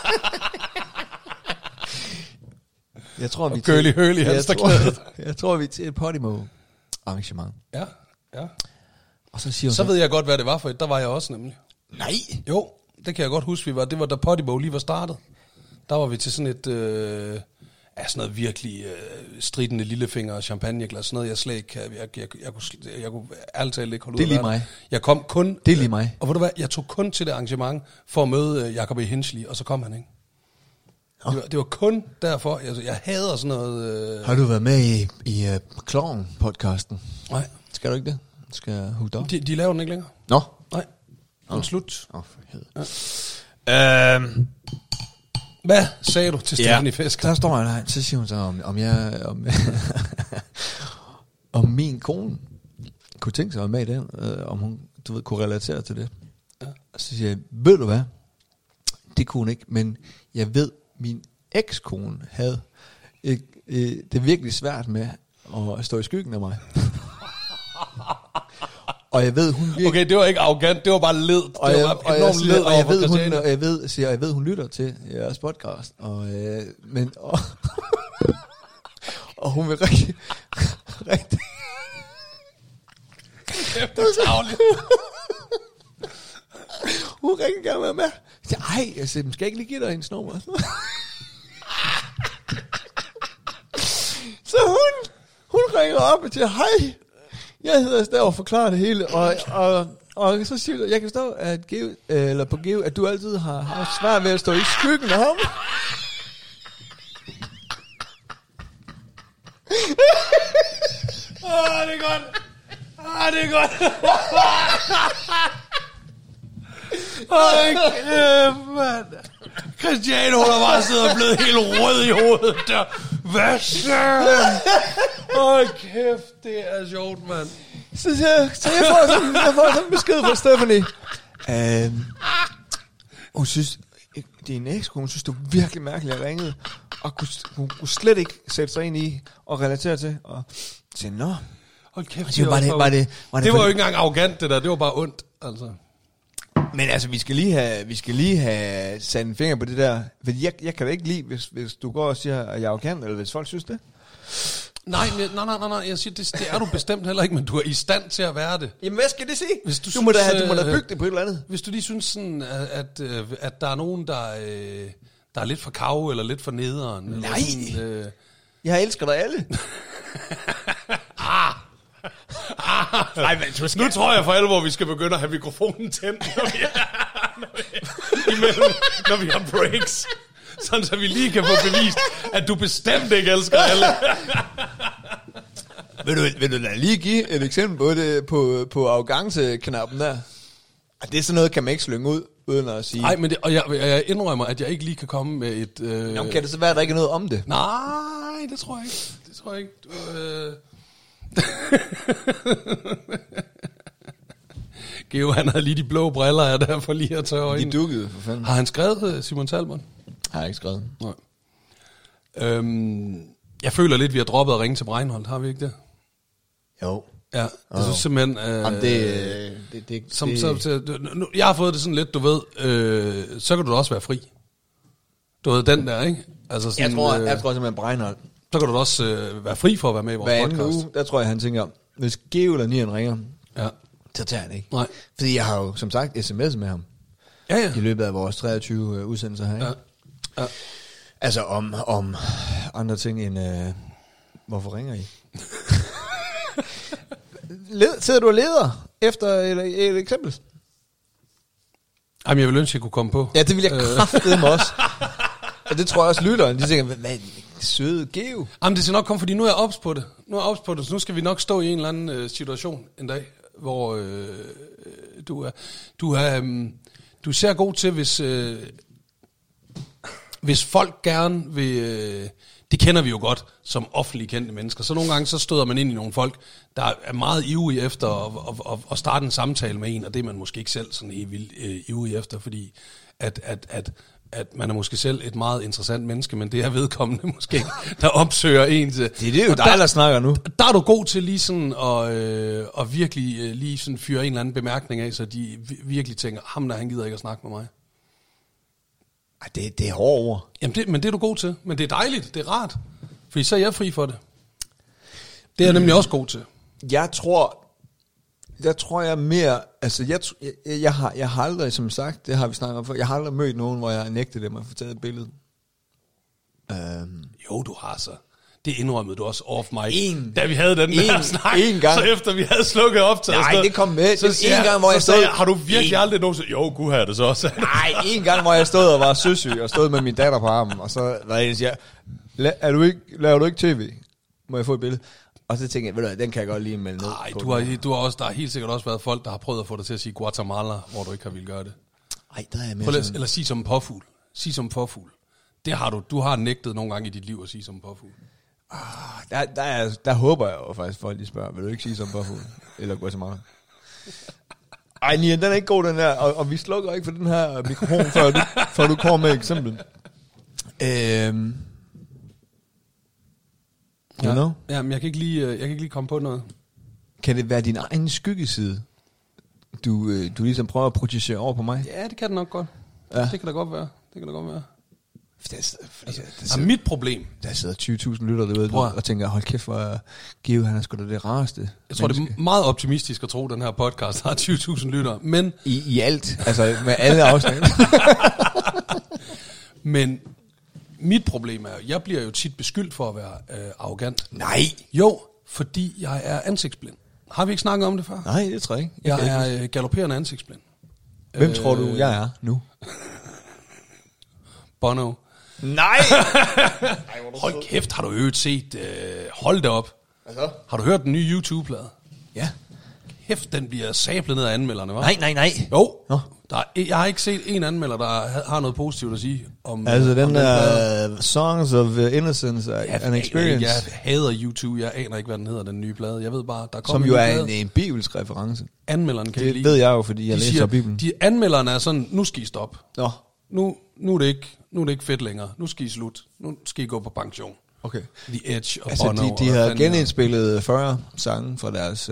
Jeg tror, vi jeg tror, vi er til et Podimo-arrangement. Ja. Og så siger hun så ved jeg godt, hvad det var for et. Der var jeg også nemlig. Nej! Jo, det kan jeg godt huske, vi var. Det var da Podimo lige var startet. Der var vi til sådan et... sådan noget virkelig stridende lillefinger og champagneglas. Sådan noget, jeg slet ikke kan... Jeg kunne ærligt talt ikke holde ud. Det er lige mig. Jeg kom kun... Det er lige mig. Og ved du hvad, jeg tog kun til det arrangement for at møde Jacob E. Hinchley, og så kom han, ikke? Det var kun derfor. Jeg hader sådan noget... Har du været med i Klovn-podcasten? Nej. Skal du ikke det? Skal jeg hugge op? De laver den ikke længere. Nå. Nej. Den er slut. For helvede. Ja. Hvad sagde du til Stephanie Fisker? Der står jeg der, så siger hun så, om min kone kunne tænke sig at være med i den, om hun, kunne relatere til det. Ja. Så siger jeg, ved du hvad? Det kunne hun ikke, men jeg ved, min ekskone havde det virkelig svært med at stå i skyggen af mig. Og jeg ved, hun virkelig... Okay, det var ikke arrogant, det var bare led. Og jeg ved, hun lytter til jeres podcast. Og hun vil rigtig... Det er travligt. Hun vil rigtig gerne være med. Jeg siger, skal jeg ikke lige give dig en nummer? Så hun ringer op og siger, hej, jeg hedder Stav og forklarer det hele, og så siger du, jeg kan stå at at du altid har svært ved at stå i skyggen af ham. Det er godt. Det er godt. Kæft, mand. Christiane, hun har bare siddet og blevet helt rød i hovedet der. Hvad søren? Kæft, det er sjovt, mand. Så jeg får sådan en besked fra Stephanie. Hun synes, din ekskone, hun synes, det var virkelig mærkeligt, at jeg ringede. Og hun kunne slet ikke sætte sig ind i og relatere til. Og sige, nå. Hold kæft, det var jo ikke engang arrogant, det der. Det var bare ondt, altså. Men altså, vi skal lige have sat en finger på det der. For jeg kan da ikke lide, hvis du går og siger, at jeg er arrogant, eller hvis folk synes det. Nej, jeg siger, det er du bestemt heller ikke, men du er i stand til at være det. Jamen, hvad skal det sige? Hvis du må da bygge det på et eller andet. Hvis du lige synes sådan, at der er nogen, der er lidt for kav, eller lidt for nederen. Nej, eller sådan, jeg elsker dig alle. Nej, men nu tror jeg for alvor, vi skal begynde at have mikrofonen tændt, når vi har breaks. Sådan, så vi lige kan få bevist, at du bestemt ikke elsker alle. Vil du da lige give et eksempel på det på arrogance-knappen der? Det er sådan noget, kan man ikke slynge ud, uden at sige... Nej, men jeg indrømmer, at jeg ikke lige kan komme med et... Jamen, kan det så være, at der ikke er noget om det? Nej, det tror jeg ikke. Geo, han havde lige de blå briller, er derfor lige at tørre øjnene. De dukkede, for fanden. Har han skrevet Simon Talbot? Har jeg ikke skrevet. Nej. Jeg føler lidt, vi har droppet at ringe til Breinholt, har vi ikke det? Jo. Ja, jeg synes simpelthen... jeg har fået det sådan lidt, du ved, så kan du da også være fri. Du ved, den der, ikke? Altså sådan, jeg tror simpelthen Breinholt. Så kan du da også være fri for at være med i vores podcast. Uge, der tror jeg, han tænker, hvis Geo eller Nian ringer, ja, så tager han ikke. Nej. Fordi jeg har jo, som sagt, sms'et med ham. Ja. I løbet af vores 23 udsendelser her. Ja. Altså om andre ting end, hvorfor ringer I? Sidder du og leder efter et eksempel? Jamen, jeg vil ønske, at jeg kunne komme på. Ja, det vil jeg kraftedeme også. Og det tror jeg også lytteren. De tænker, hvad søde Geo. Jamen, det skal nok komme, fordi nu er jeg ops på det. Så nu skal vi nok stå i en eller anden situation en dag, hvor du ser god til, hvis folk gerne vil... Det kender vi jo godt som offentligt kendte mennesker. Så nogle gange så støder man ind i nogle folk, der er meget ivrige efter at starte en samtale med en, og det er man måske ikke selv sådan helt vildt ivrig efter, fordi at at man er måske selv et meget interessant menneske, men det er vedkommende måske, der opsøger en til. Det er jo dig, der snakker nu. Der er du god til lige sådan at virkelig lige sådan fyre en eller anden bemærkning af, så de virkelig tænker, ham der, han gider ikke at snakke med mig. Ej, det er hårdt ord. Jamen, men det er du god til. Men det er dejligt, det er rart. Fordi så er jeg fri for det. Det er jeg nemlig også god til. Jeg tror jeg mere, altså jeg har aldrig, som sagt, det har vi snakket om før, jeg har aldrig mødt nogen, hvor jeg har nægtet dem at få taget et billede. Jo, du har så. Det indrømmede du også off mic, da vi havde den der snak. En gang. Så efter vi havde slukket optaget. Nej, det kom med. Så en gang, hvor jeg stod. Har du virkelig aldrig nogen? Jo, gud har det så også. Nej, en gang, hvor jeg stod og var søsyg, og stod med min datter på armen, og så var jeg siger, laver du ikke tv? Må jeg få et billede? Og så tænkte jeg, ved du, den kan jeg godt lige melde ned. Nej, du har også, der har helt sikkert også været folk, der har prøvet at få dig til at sige Guatemala, hvor du ikke har ville gøre det. Nej, der er jeg med. Eller sig som en påfugl. Sig som en påfugl. Det har du har nægtet nogle gange i dit liv at sige som en påfugl. Der håber jeg jo faktisk, folk de spørger, vil du ikke sige som påfugl? Eller Guatemala? Ej, Nian, den er ikke god, den her. Og vi slukker ikke for den her mikrofon, før du kommer med et eksempel. You know? Ja, men jeg kan ikke lige komme på noget. Kan det være din egen skyggeside, du ligesom prøver at projicere over på mig? Ja, det kan det nok godt. Ja. Det kan da godt være. Mit problem. Der sidder 20.000 lytter derude og tænker, hold kæft, hvor Geo, han er sgu da det rareste. Jeg tror, det er meget optimistisk at tro, at den her podcast har 20.000 lytter, men... I alt, altså med alle afsnit. Men mit problem er, jeg bliver jo tit beskyldt for at være arrogant. Nej! Jo, fordi jeg er ansigtsblind. Har vi ikke snakket om det før? Nej, det tror jeg ikke. Jeg er galopperende ansigtsblind. Hvem tror du, jeg er nu? Bono. Nej! Hold kæft, har du øvrigt set... hold da op. Altså? Har du hørt den nye YouTube-plade? Ja. Kæft, den bliver sablet ned af anmelderne, hva'? Nej. Jo. Nå. Jeg har ikke set en anmelder, der har noget positivt at sige om... Altså den der Songs of Innocence and Experience. Jeg hader YouTube. Jeg aner ikke, hvad den hedder, den nye plade. Jeg ved bare, der kommer... Som jo er en bibelsk reference. Anmelderen kan det ikke lide. Det ved jeg jo, fordi jeg læser Bibelen. Anmelderne er sådan, nu skal I stoppe. Nå. Nu er det ikke fedt længere. Nu skal I slut. Nu skal I gå på pension. Okay. The Edge og altså Bono. De har genindspillet 40 sange fra deres...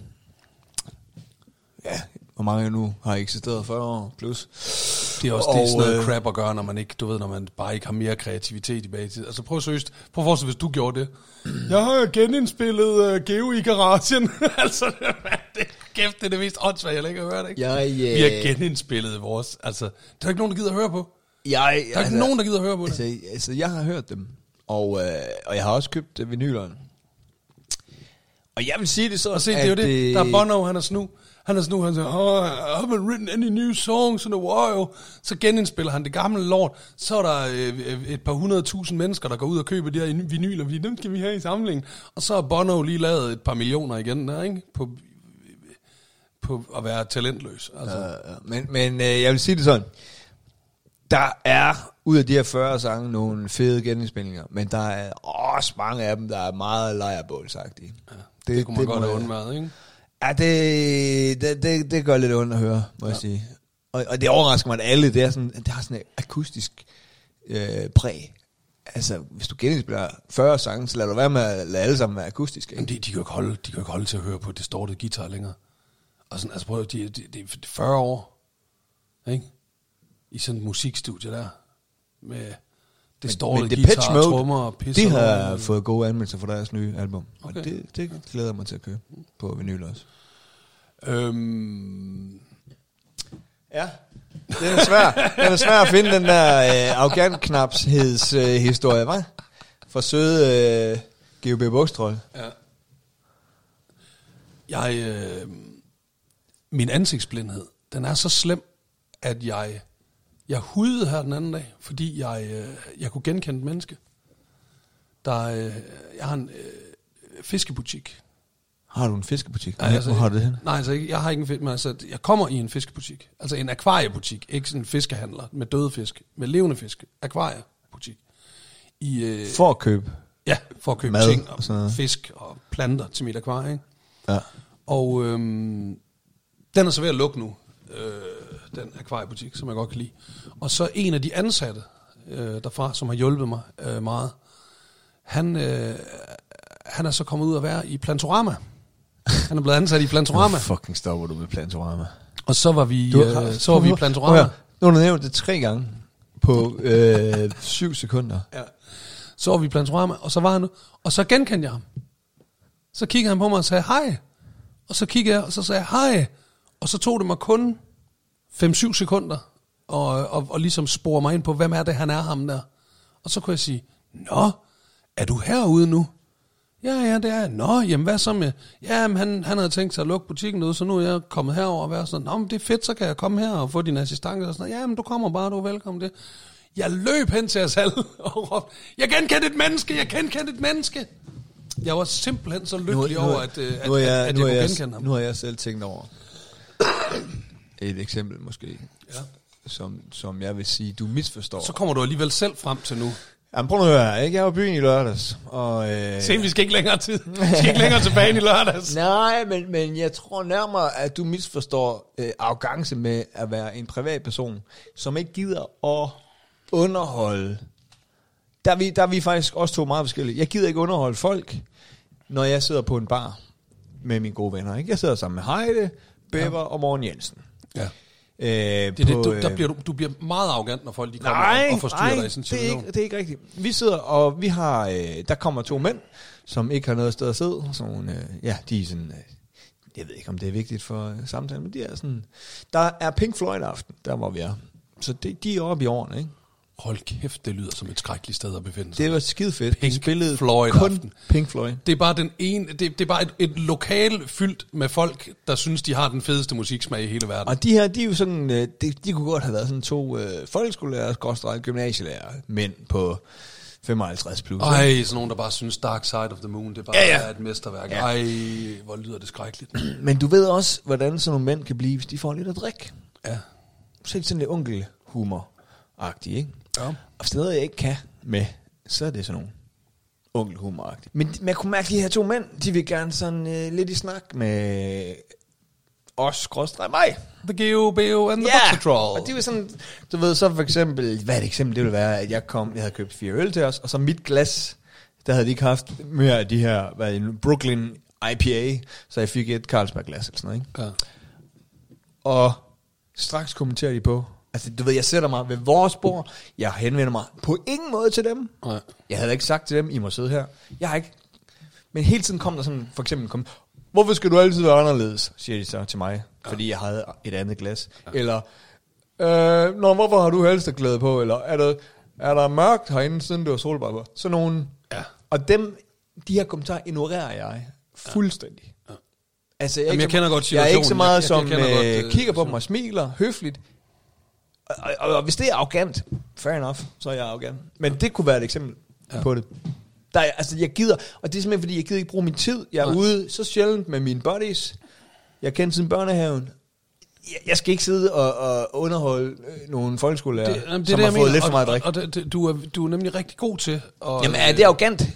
hvor mange nu har eksisteret 40 år plus. Det er også det sådan noget crap at gøre, når man ikke, du ved, når man bare ikke har mere kreativitet i bag. Altså prøv at forestille, hvis du gjorde det. Jeg har genindspillet Geo i garagen. Altså, det er det mest åndssvage, jeg ikke har hørt, ikke? Vi har genindspillet vores, altså, der er ikke nogen, der gider at høre på. Der er ikke nogen, der gider at høre på det. Altså, jeg har hørt dem, og jeg har også købt vinylerne. Og jeg vil sige det så, og se, det er jo det, der er Bono, han siger, I haven't written any new songs in a while. Så genindspiller han det gamle lort. Så er der et par 100.000 mennesker, der går ud og køber de her vinyler, fordi dem skal vi have i samlingen. Og så har Bono lige lavet et par millioner igen der, ikke? På at være talentløs. Altså. Men jeg vil sige det sådan. Der er ud af de her 40 sange nogle fede genindspilninger, men der er også mange af dem, der er meget lejrebålsagtige. Ja, det kunne man godt have undværet, ikke? Ja, det gør lidt ondt at høre, må jeg sige. Og det overrasker mig, at alle, det har sådan et akustisk præg. Altså, hvis du genindspiller 40 sange, så lader du være med at lade alle sammen være akustiske. Ikke? De kan jo ikke holde til at høre på distorted guitar længere. Og sådan, altså prøv, det er 40 år, ikke? I sådan et musikstudie der, med distorted guitar, trommer og pisser. De har fået gode anmeldelser for deres nye album. Okay. Og det glæder mig til at købe på vinyl også. Ja, det er svært at finde den der arrogant-knapsheds-historie, hva'? For søde G.O.B. Bogstrøl. Ja. Min ansigtsblindhed, den er så slem, at jeg hudede her den anden dag, fordi jeg kunne genkende et menneske. Jeg har en fiskebutik. Har du en fiskebutik? Nej, altså, hvor har du det hen? Nej, altså, jeg har ikke en men altså, jeg kommer i en fiskebutik. Altså en akvariebutik, ikke sådan en fiskehandler med døde fisk, med levende fisk. Akvariebutik. For at købe? Ja, for at købe mad, ting og fisk og planter til mit akvarie. Ikke? Ja. Og den er så ved at lukke nu. den akvariebutik, som jeg godt kan lide. Og så en af de ansatte derfra, som har hjulpet mig meget, han er så kommet ud at være i Plantorama. Han er blevet ansat i Plantorama. Fucking stopper du med Plantorama. Og så var vi, i Plantorama. Nu har du nævnt det 3 gange på 7 sekunder. Ja. Så var vi i Plantorama, og så var han, og så genkendte jeg ham. Så kiggede han på mig og sagde hej. Og så kiggede jeg, og så sagde jeg hej. Og så tog det mig kun 5-7 sekunder, og ligesom spore mig ind på, hvem er det, han er ham der. Og så kunne jeg sige, nå, er du herude nu? Ja, det er jeg. Nå, jamen hvad så med? Jamen han havde tænkt sig at lukke butikken ud, så nu er jeg kommet herover og være sådan, nå, men det er fedt, så kan jeg komme her og få din assistance og sådan noget. Jamen du kommer bare, du er velkommen det. Jeg løb hen til os alle og råbte, jeg genkendte et menneske. Jeg var simpelthen så lykkelig over, at jeg kunne genkende ham. Nu har jeg selv tænkt over et eksempel måske, som jeg vil sige, du misforstår. Så kommer du alligevel selv frem til nu. Jamen prøv nu at høre, ikke? Jeg var i byen i lørdags. Og, se, vi skal ikke længere tid. Vi skal ikke længere tilbage i lørdags. Nej, men jeg tror nærmere, at du misforstår arrogance med at være en privatperson, som ikke gider at underholde. Der er vi faktisk også 2 meget forskellige. Jeg gider ikke underholde folk, når jeg sidder på en bar med mine gode venner. Ikke? Jeg sidder sammen med Heide, Bæver og Morten Jensen. Ja. Du bliver meget arrogant, når folk de kommer og forstyrrer dig i sådan en situation. Det er ikke rigtigt. Vi sidder, og vi har, der kommer 2 mænd, som ikke har noget sted at sidde. De er sådan, jeg ved ikke, om det er vigtigt for samtalen, men de er sådan, der er Pink Floyd aften, der hvor vi er. Så de er oppe i årene, ikke? Hold kæft, det lyder som et skrækkeligt sted at befinde sig. Det var skide fedt. Pink spillede Floyd kun aften. Pink Floyd. Det er bare det er bare et lokal fyldt med folk, der synes, de har den fedeste musiksmag i hele verden. Og de her, de er jo sådan, de kunne godt have været sådan 2 folkeskolelærer, gymnasielærer, mænd på 55 plus. Ej, sådan nogen, der bare synes Dark Side of the Moon, det er bare et mesterværk. Ja. Ej, hvor lyder det skrækkeligt. Men du ved også, hvordan sådan nogle mænd kan blive, hvis de får lidt at drikke. Ja. Så er det sådan lidt onkelhumor-agtigt, ikke? Ja. Og hvis det er noget, jeg ikke kan med, så er det sådan nogle onkelhumor-agtigt. Men man kunne mærke, at de her 2 mænd, de vil gerne sådan lidt i snak med os, mig. The GOBO and the Box Patrol. Og de var sådan, du ved, så for eksempel, hvad er et eksempel, det ville være, at jeg havde købt 4 øl til os, og så mit glas, der havde de ikke haft mere af de her, en Brooklyn IPA, så jeg fik et Carlsberg-glas eller sådan noget, ikke? Ja. Og straks kommenterer de på, altså du ved, jeg sætter mig ved vores bord, jeg henvender mig på ingen måde til dem. Nej. Jeg havde ikke sagt til dem, I må sidde her. Jeg har ikke, men hele tiden kom der sådan, for eksempel hvorfor skal du altid være anderledes, siger de så til mig, fordi jeg havde et andet glas. Ja. Eller, hvorfor har du halsterklæde på? Eller, er der mørkt herinde, siden du har solbriller på? Sådan nogen. Ja. Og de her kommentarer ignorerer jeg fuldstændig. Ja. Altså, jeg kender godt situationen. Jeg er ikke så meget som kigger på dem og smiler høfligt. Og hvis det er arrogant, fair enough, så er jeg arrogant. Men det kunne være et eksempel på det. Jeg gider, og det er simpelthen fordi, jeg gider ikke bruge min tid. Jeg er ude så sjældent med mine buddies. Jeg kender siden børnehaven. Jeg skal ikke sidde og underholde nogle folkeskolelærer, som har fået lidt for meget drik. Og du er nemlig rigtig god til. Jamen, er det arrogant?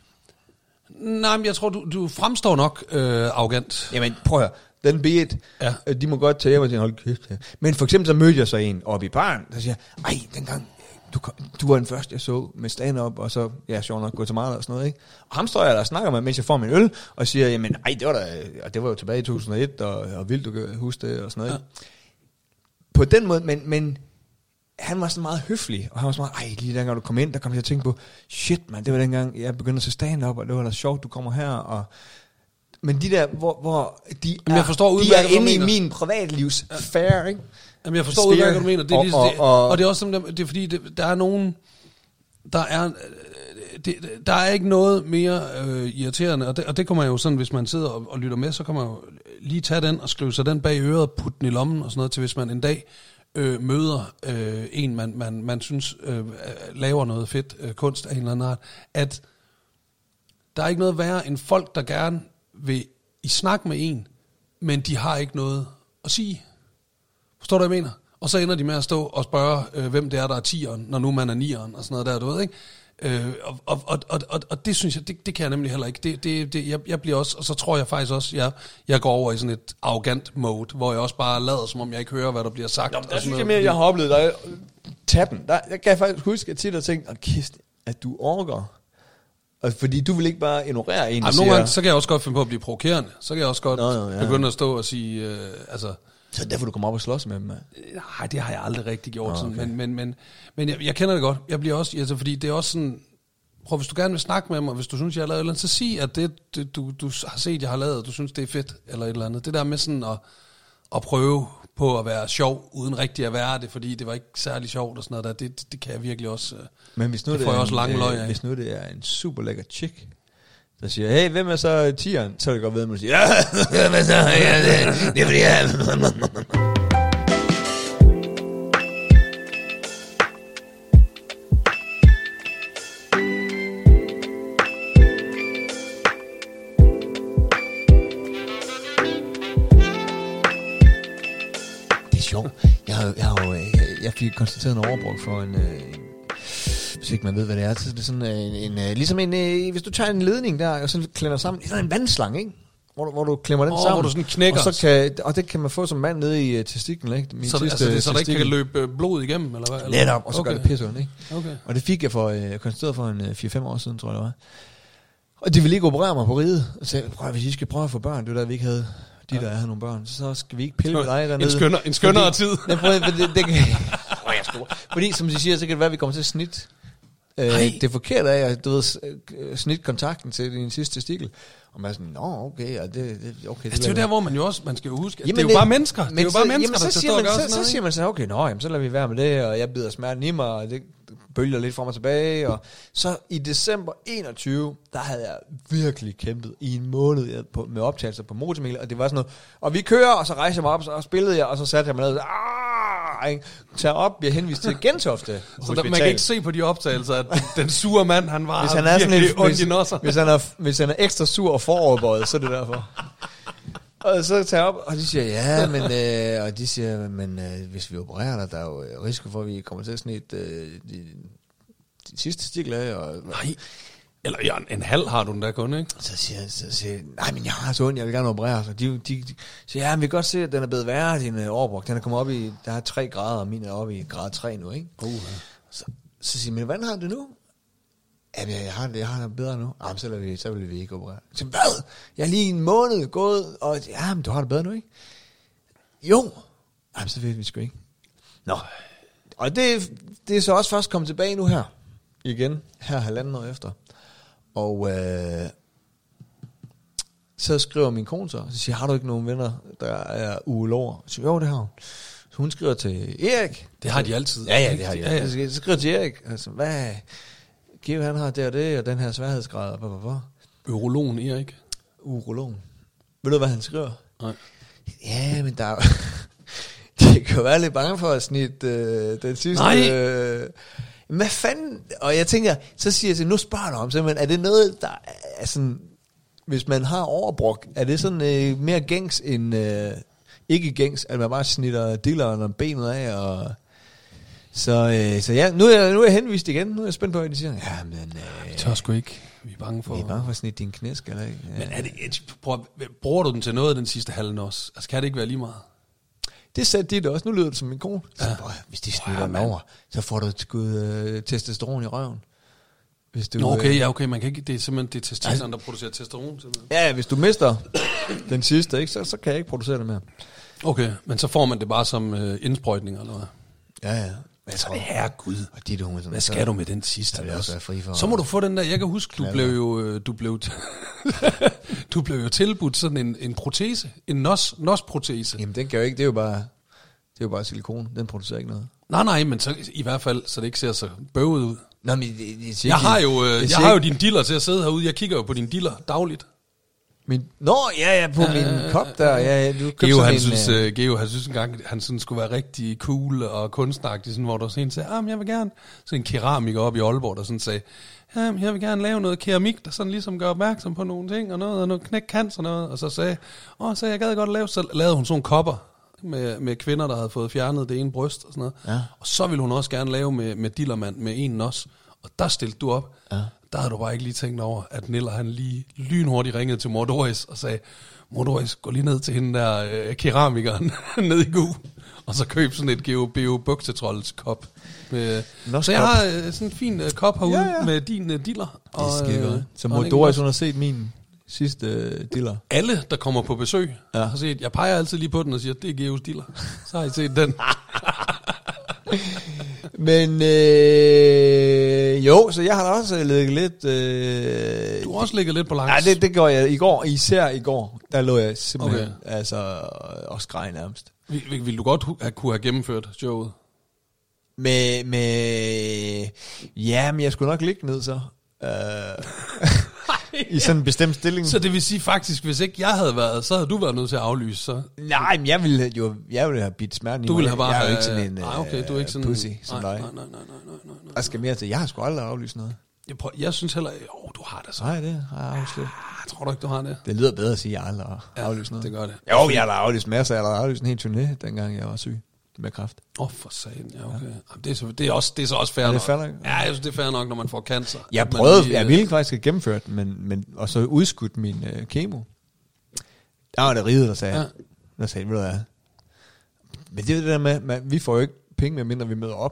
Nej, men jeg tror, du fremstår nok arrogant. Jamen, prøv at høre. Den beat, de må godt tage hjem og sige, hold kæft. Men for eksempel så mødte jeg så en oppe i baren, der siger, ej, dengang, du var den første, jeg så med stand-up, og så, sjovt nok, gå til meget og sådan noget, ikke? Og ham står jeg der og snakker med, mens jeg får min øl, og siger, jamen, ej, det var jo tilbage i 2001, og vildt, du kan huske det, og sådan noget, ikke? På den måde, men han var så meget høflig, og han var så meget, ej, lige dengang du kom ind, der kom jeg til at tænke på, shit, man, det var dengang, jeg begyndte at se stand-up, og det var da sjovt, du kommer her, og men de der, hvor de er inde i min privatlivs fair, ikke? Jamen, jeg forstår udmærket, hvad du mener. Og det er også sådan, det er fordi, der er nogen, der er ikke noget mere irriterende, og det kommer man jo sådan, hvis man sidder og lytter med, så kan man jo lige tage den og skrive sig den bag øret og putte den i lommen og sådan noget, til hvis man en dag møder en, man synes laver noget fedt kunst af en eller anden art, at der er ikke noget værre end folk, der gerne vil i snak med en, men de har ikke noget at sige. Forstår du, hvad jeg mener? Og så ender de med at stå og spørge, hvem det er, der er 10'eren, når nu man er 9'eren, og sådan noget der, du ved, ikke? Og det synes jeg, det kan jeg nemlig heller ikke. Jeg bliver også, og så tror jeg faktisk også, jeg går over i sådan et arrogant mode, hvor jeg også bare lader, som om jeg ikke hører, hvad der bliver sagt. Nå, der synes jeg mere, jeg har oplevet dig tappen. Jeg kan faktisk huske, at tit har tænkt, Kist, at du orker. Og fordi du vil ikke bare ignorere en, der siger... Nogle gange, så kan jeg også godt finde på at blive provokerende. Så kan jeg også godt begynde at stå og sige, Så derfor du kommer op og slås med dem? Nej, det har jeg aldrig rigtig gjort. Okay. Sådan. Men jeg kender det godt. Jeg bliver også, fordi det er også sådan... Prøv, hvis du gerne vil snakke med mig, hvis du synes, jeg har lavet et eller andet, så sig, at det du har set, jeg har lavet, du synes, det er fedt, eller et eller andet. Det der med sådan at prøve på at være sjov, uden rigtig at være det, fordi det var ikke særlig sjovt og sådan noget der, det kan jeg virkelig også... Men hvis nu det får jeg også lange løg af. Hvis nu det er en super lækker chick, der siger, hey, hvem er så tieren? Så er det godt ved, at man siger, hvad så? Det er fordi, jeg... Sjov. Jeg fik konstateret en overbrug for en hvis ikke man ved, hvad det er, så er det sådan ligesom hvis du tager en ledning der, og så klemmer sammen, det er sådan en vandslange, ikke? Hvor du klemmer den sammen. Hvor du sådan knækker. Og det kan man få som mand nede i testiklen, ikke? Så der ikke kan løbe blod igennem, eller hvad? Netop, og så gør det pisse, ikke? Okay. Og det fik jeg konstateret for en 4-5 år siden, tror jeg det var. Og de ville ikke operere mig på riget. Og sagde, hvis I skal prøve at få børn, det var der, vi ikke havde... der havde nogle børn, så skal vi ikke pille ved dig dernede. En skønnere tid. Fordi, som de siger, så kan det være, at vi kommer til at snit. Det er forkert af, at du ved, snit kontakten til din sidste testikel. Og man er sådan, okay. Og det er jo der, hvor man jo også, man skal jo huske, det er jo bare mennesker. Det er jo bare mennesker, der skal stå og gøre sådan noget. Så siger man så, okay, så lader vi være med det, og jeg bider smerten i mig, og det bølger lidt frem og tilbage. Og så i december 21, der havde jeg virkelig kæmpet i en måned med optagelser på Motormægler, og det var sådan noget, og vi kører, og så rejser jeg mig op, og spillede jeg, og så satte jeg mig ned, tager op, bliver henvist til Gentofte. Så man kan ikke se på de optagelser, at den sure mand, han var virkelig ondt i nosser. Hvis han er ekstra sur og foroverbøjet, så er det derfor. Og så tager jeg op, og de siger, men hvis vi opererer dig, der er jo risiko for, at vi kommer til at snit de sidste stikler af. Nej, eller en halv har du den der kun, ikke? Så siger jeg, nej, men jeg har så ondt, jeg vil gerne operere. Så de siger, men vi kan godt se, at den er blevet værre, din overbrug. Den er kommet op i, der er 3 grader, og min er oppe i grad 3 nu, ikke? Så siger jeg, men hvordan har du det nu? Jamen, jeg har det bedre nu. Jamen, så vil vi ikke operere. Så hvad? Jeg er lige en måned gået, og men du har det bedre nu, ikke? Jo. Jamen, så ved vi sgu ikke. Nå. Og det er så også først kommet tilbage nu her. Igen. Her 1,5 år efter. Og så skriver min kone så siger, har du ikke nogen venner, der er urologer? Så jo, det har hun. Så hun skriver til Erik. Det har de altid. Ja, det har de altid. Så skriver til Erik. Altså, hvad... Geo, han har det og det, og den her sværhedsgrad, og hvad? Urologen Erik. Urologen. Ved du, hvad han skriver? Nej. Ja, men der er det kan jo være lidt bange for at snitte den sidste... Nej! Hvad fanden? Og jeg tænker, så siger jeg til, nu spørger du om simpelthen, er det noget, der er sådan... Hvis man har overbrug, er det sådan mere gængs end... ikke gængs, at man bare snitter dilleren og benet af, og... Så ja, nu er jeg henvist igen. Nu er jeg spændt på, hvad de siger. Ja, men... vi tør sgu ikke. Vi er bange for... Vi er bange for at snitte din knæsk, eller ikke? Ja. Men er det... bruger du den til noget den sidste halve også? Altså, kan det ikke være lige meget? Det sagde de det også. Nu lyder det som min kone. Så, hvis de snitter den over, så får du testosteron i røven. Hvis du, okay. Man kan ikke... Det er simpelthen det testosteron, der producerer testosteron. Simpelthen. Ja, hvis du mister den sidste, ikke, så kan jeg ikke producere det mere. Okay, men så får man det bare som indsprøjtning, eller hvad? Ja. Så det her Gud. Hvad skal du med den sidste? Det også fri for, så må du få den der. Jeg kan huske, du blev jo tilbudt sådan en protese, en nos-protese. Jamen den kan jo ikke. Det er jo bare silikon. Den producerer ikke noget. Nej, men så i hvert fald så det ikke ser så bøvet ud. Nå, men jeg har jo din diller til at sidde herude. Jeg kigger jo på din diller dagligt. På min kop der. Ja, du Geo, han synes engang, han sådan skulle være rigtig cool og kunstnagtig, sådan, hvor der sådan sagde, jeg vil gerne, så en keramiker op i Aalborg, der sådan sagde, jeg vil gerne lave noget keramik, der sådan ligesom gør opmærksom på nogle ting, og noget knækkans og noget, og så sagde så jeg gad godt lave, så lavede hun sådan kopper med kvinder, der havde fået fjernet det ene bryst og sådan noget, og så ville hun også gerne lave med dillermand med en nos. Og der stillede du op. Ja. Der havde du bare ikke lige tænkt over, at Niller han lige lynhurtigt ringede til Mor Doris og sagde, Mor Doris, gå lige ned til hende der keramikeren ned i Gu, og så køb sådan et GOBO buksetrolls kop. Så jeg har sådan en fin kop herude med din diller. Det er skide. Så Mor Doris, hun har set min sidste diller. Alle, der kommer på besøg, har set, jeg peger altid lige på den og siger, det er Geos diller. Så har I set den. Men jo, så jeg har da også ligget lidt... Du har også ligget lidt på langs. Nej, det gjorde jeg i går. Især i går, der lå jeg simpelthen og skreg nærmest. Vil du godt kunne have gennemført showet? Ja, men jeg skulle nok ligge ned så. I sådan en bestemt stilling. Så det vil sige faktisk, hvis ikke jeg havde været, så havde du været nødt til at aflyse, så? Nej, men jeg ville have bidt smerten i mig. Du ville have bare... Jeg er jo ikke sådan en du er ikke sådan, pussy som dig. Nej. Jeg skal mere til. Jeg har sgu aldrig aflyst noget. Jeg synes heller... du har det så. Nej, det har jeg aflyst. Jeg tror du ikke, du har det. Det lyder bedre at sige, at jeg aldrig har aflyst noget. Det gør det. Jo, jeg har aflyst masser. Jeg har aflyst en hel turné, dengang jeg var syg med kræft. For satan, ja, okay. Ja. Det er så også fair nok. Ja, jeg synes, det er fair nok, når man får cancer. Jeg ville faktisk have gennemført, men og så udskudt min kemo. Der var det Ride, der sagde, ved du hvad? Men det er det der med, vi får jo ikke penge med, mindre vi møder op.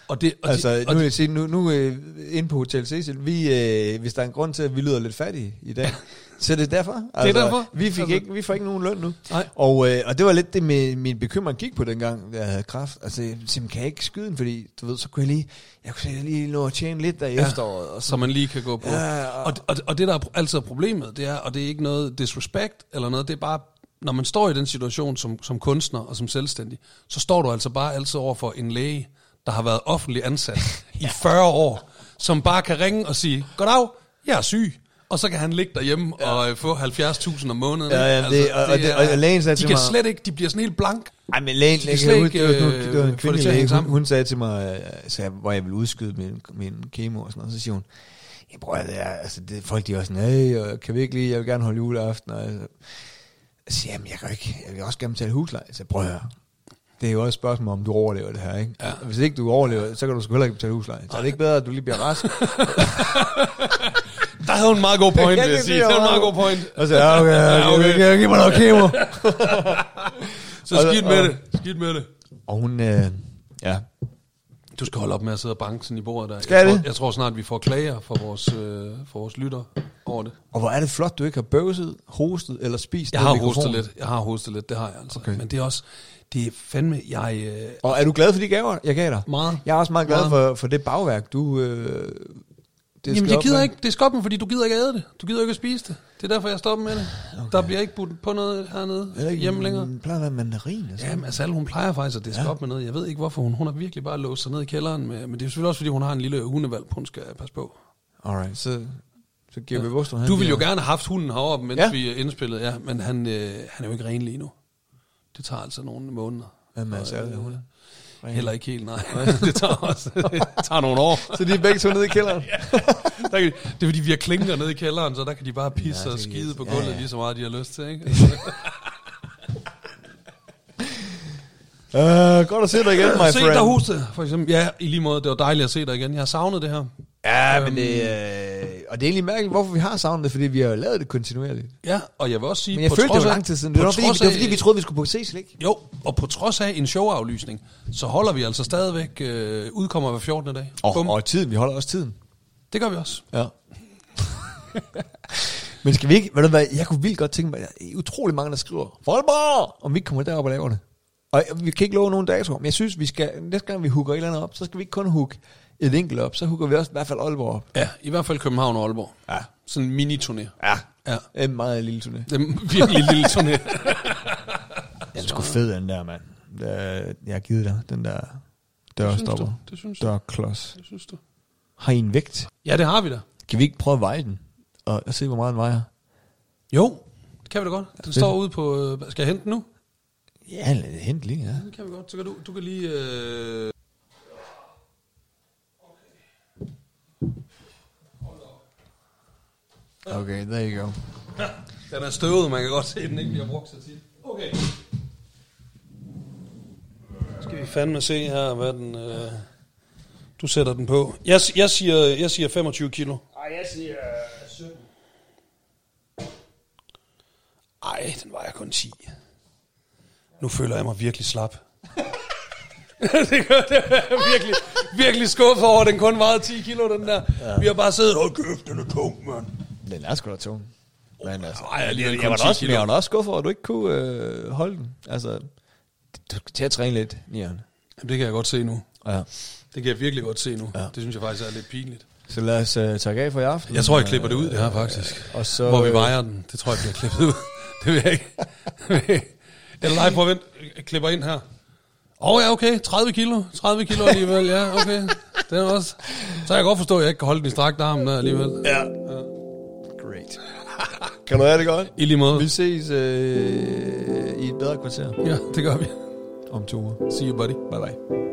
Nu inde på Hotel Cecil, hvis der er en grund til, at vi lyder lidt fattige i dag, så det er derfor. Det er derfor? Vi får ikke nogen løn nu. Og det var lidt det, min bekymring gik på dengang, jeg havde kræft. Altså, simpelthen kan jeg ikke skyde den, fordi du ved, så kunne jeg kunne lige nå at tjene lidt der i efteråret. Og så man lige kan gå på. Og det, der er altid problemet, det er, og det er ikke noget disrespect eller noget, det er bare, når man står i den situation som kunstner og som selvstændig, så står du altså bare altid over for en læge, der har været offentlig ansat i 40 år, som bare kan ringe og sige, goddag, jeg er syg. Og så kan han ligge derhjemme og få 70.000 om måneden. Og lægen sagde til mig... Slet ikke, de bliver sådan helt blank. Ej, men lægen, det var en kvindelig læge, hun sagde til mig, hvor jeg ville udskyde min kemo og sådan noget, så siger hun, jeg prøver det folk de er også sådan, kan vi ikke lige, jeg vil gerne holde juleaften. Og jeg siger, jamen jeg vil også gerne betale husleje. Så prøv at høre. Det er jo også et spørgsmål, om du overlever det her, ikke? Ja. Hvis ikke du overlever, så kan du sgu heller ikke betale husleje. Så er det ikke bedre, at du lige bliver rask? Der havde hun en meget god point, vil jeg sige. Det var en meget god point. Og så okay, giv mig noget kemo. Så skidt med det. Og hun, Du skal holde op med at sidde og banke sådan i bordet der. Skal jeg tror snart, vi får klager for vores lytter over det. Og hvor er det flot, du ikke har bøvset, hostet eller spist. Jeg har hostet lidt, det har jeg altså. Okay. Men det er også... Det er fandme, Og er du glad for de gaver, jeg gav dig? Meget. Jeg er også meget glad for det bagværk, du... Jamen, jeg gider ikke. Det er skoppen, fordi du gider ikke æde det. Du gider ikke at spise det. Det er derfor, jeg stopper med det. Okay. Der bliver ikke budt på noget hernede hjemme længere. Det plejer at være mandarin. Jamen, altså, hun plejer faktisk at det skal op med noget. Jeg ved ikke, hvorfor hun har virkelig bare låst sig ned i kælderen. Men det er selvfølgelig også, fordi hun har en lille hundevalp, hun skal passe på. Alright, så giver vi vores. Du ville jo gerne have haft hunden heroppe, mens vi indspillede. Ja, men han er jo ikke renlig endnu. Det tager altså nogle måneder. Jamen, hunde. Heller ikke helt, nej. Det tager nogle år. Så de er begge to nede i kælderen? Det er fordi, vi har klinker nede i kælderen, så der kan de bare pisse og skide på gulvet lige så meget, de har lyst til, ikke? Godt at se dig igen, my friend. Se dig huset, for eksempel. Ja, i lige måde, det var dejligt at se dig igen. Jeg har savnet det her. Ja, men og det er egentlig mærkeligt, hvorfor vi har savnet det, fordi vi har jo lavet det kontinuerligt. Ja, og jeg vil også sige... Men jeg følte, det var lang tid siden. Det var fordi, vi troede, vi skulle på Cecil, ikke? Jo, og på trods af en showaflysning, så holder vi altså stadigvæk udkommer hver 14. dag. Og tiden, vi holder også tiden. Det gør vi også. Ja. Men skal vi ikke... Ved du hvad, jeg kunne vildt godt tænke mig, der er utrolig mange, der skriver, Voldborg! Om vi ikke kommer derop og laver det. Og vi kan ikke love nogen dato, men jeg synes, vi skal, næste gang vi hooker et eller andet op, så skal vi ikke kun hooke et enkelt op, så hooker vi også i hvert fald Aalborg op. Ja, i hvert fald København og Aalborg. Ja. Sådan en mini-turné. Ja. En meget lille turné. Det er virkelig en lille turné. Det er sgu fed, den der, mand. Jeg har givet dig, den der dørstopper. Det synes du. Dørklods. Det synes du. Har I en vægt? Ja, det har vi da. Kan vi ikke prøve at veje den? Og se, hvor meget den vejer? Jo, det kan vi da godt. Den står ude på... Skal jeg hente den nu? Ja, hent lige, ja. Det kan vi godt. Så kan du kan lige... Okay, there you go. Den er støvet, man kan godt se, at den ikke bliver brugt så tit. Okay. Skal vi fandme se her, hvad Du sætter den på. Jeg siger 25 kilo. Nej, jeg siger 17. Ej, den vejer kun 10. Nu føler jeg mig virkelig slap. det er virkelig, virkelig skuffet over, at den kun vejede 10 kilo, den der. Ja. Vi har bare siddet, kæft, den er tung, mand. Den er sgu da tung. Men altså, jeg var da også skuffet over, at du ikke kunne holde den. Altså, du skal til at træne lidt, Nian. Jamen, det kan jeg godt se nu. Ja. Det kan jeg virkelig godt se nu. Ja. Det synes jeg faktisk er lidt pinligt. Så lad os takke af for i aften. Jeg tror, jeg klipper det ud, det her faktisk. Og så, hvor vi vejer den. Det tror jeg bliver klippet ud. Det vil jeg ikke. Eller nej, prøv at vente. Jeg klipper ind her. Ja, okay. 30 kilo. 30 kilo alligevel. Ja, okay. Det er også. Så jeg kan godt forstå, at jeg ikke kan holde den i strakt arm der alligevel. Ja. Great. Kan du have det godt? I lige måde. Vi ses i et bedre kvarter. Ja, det gør vi. Om 2 uger. See you, buddy. Bye bye.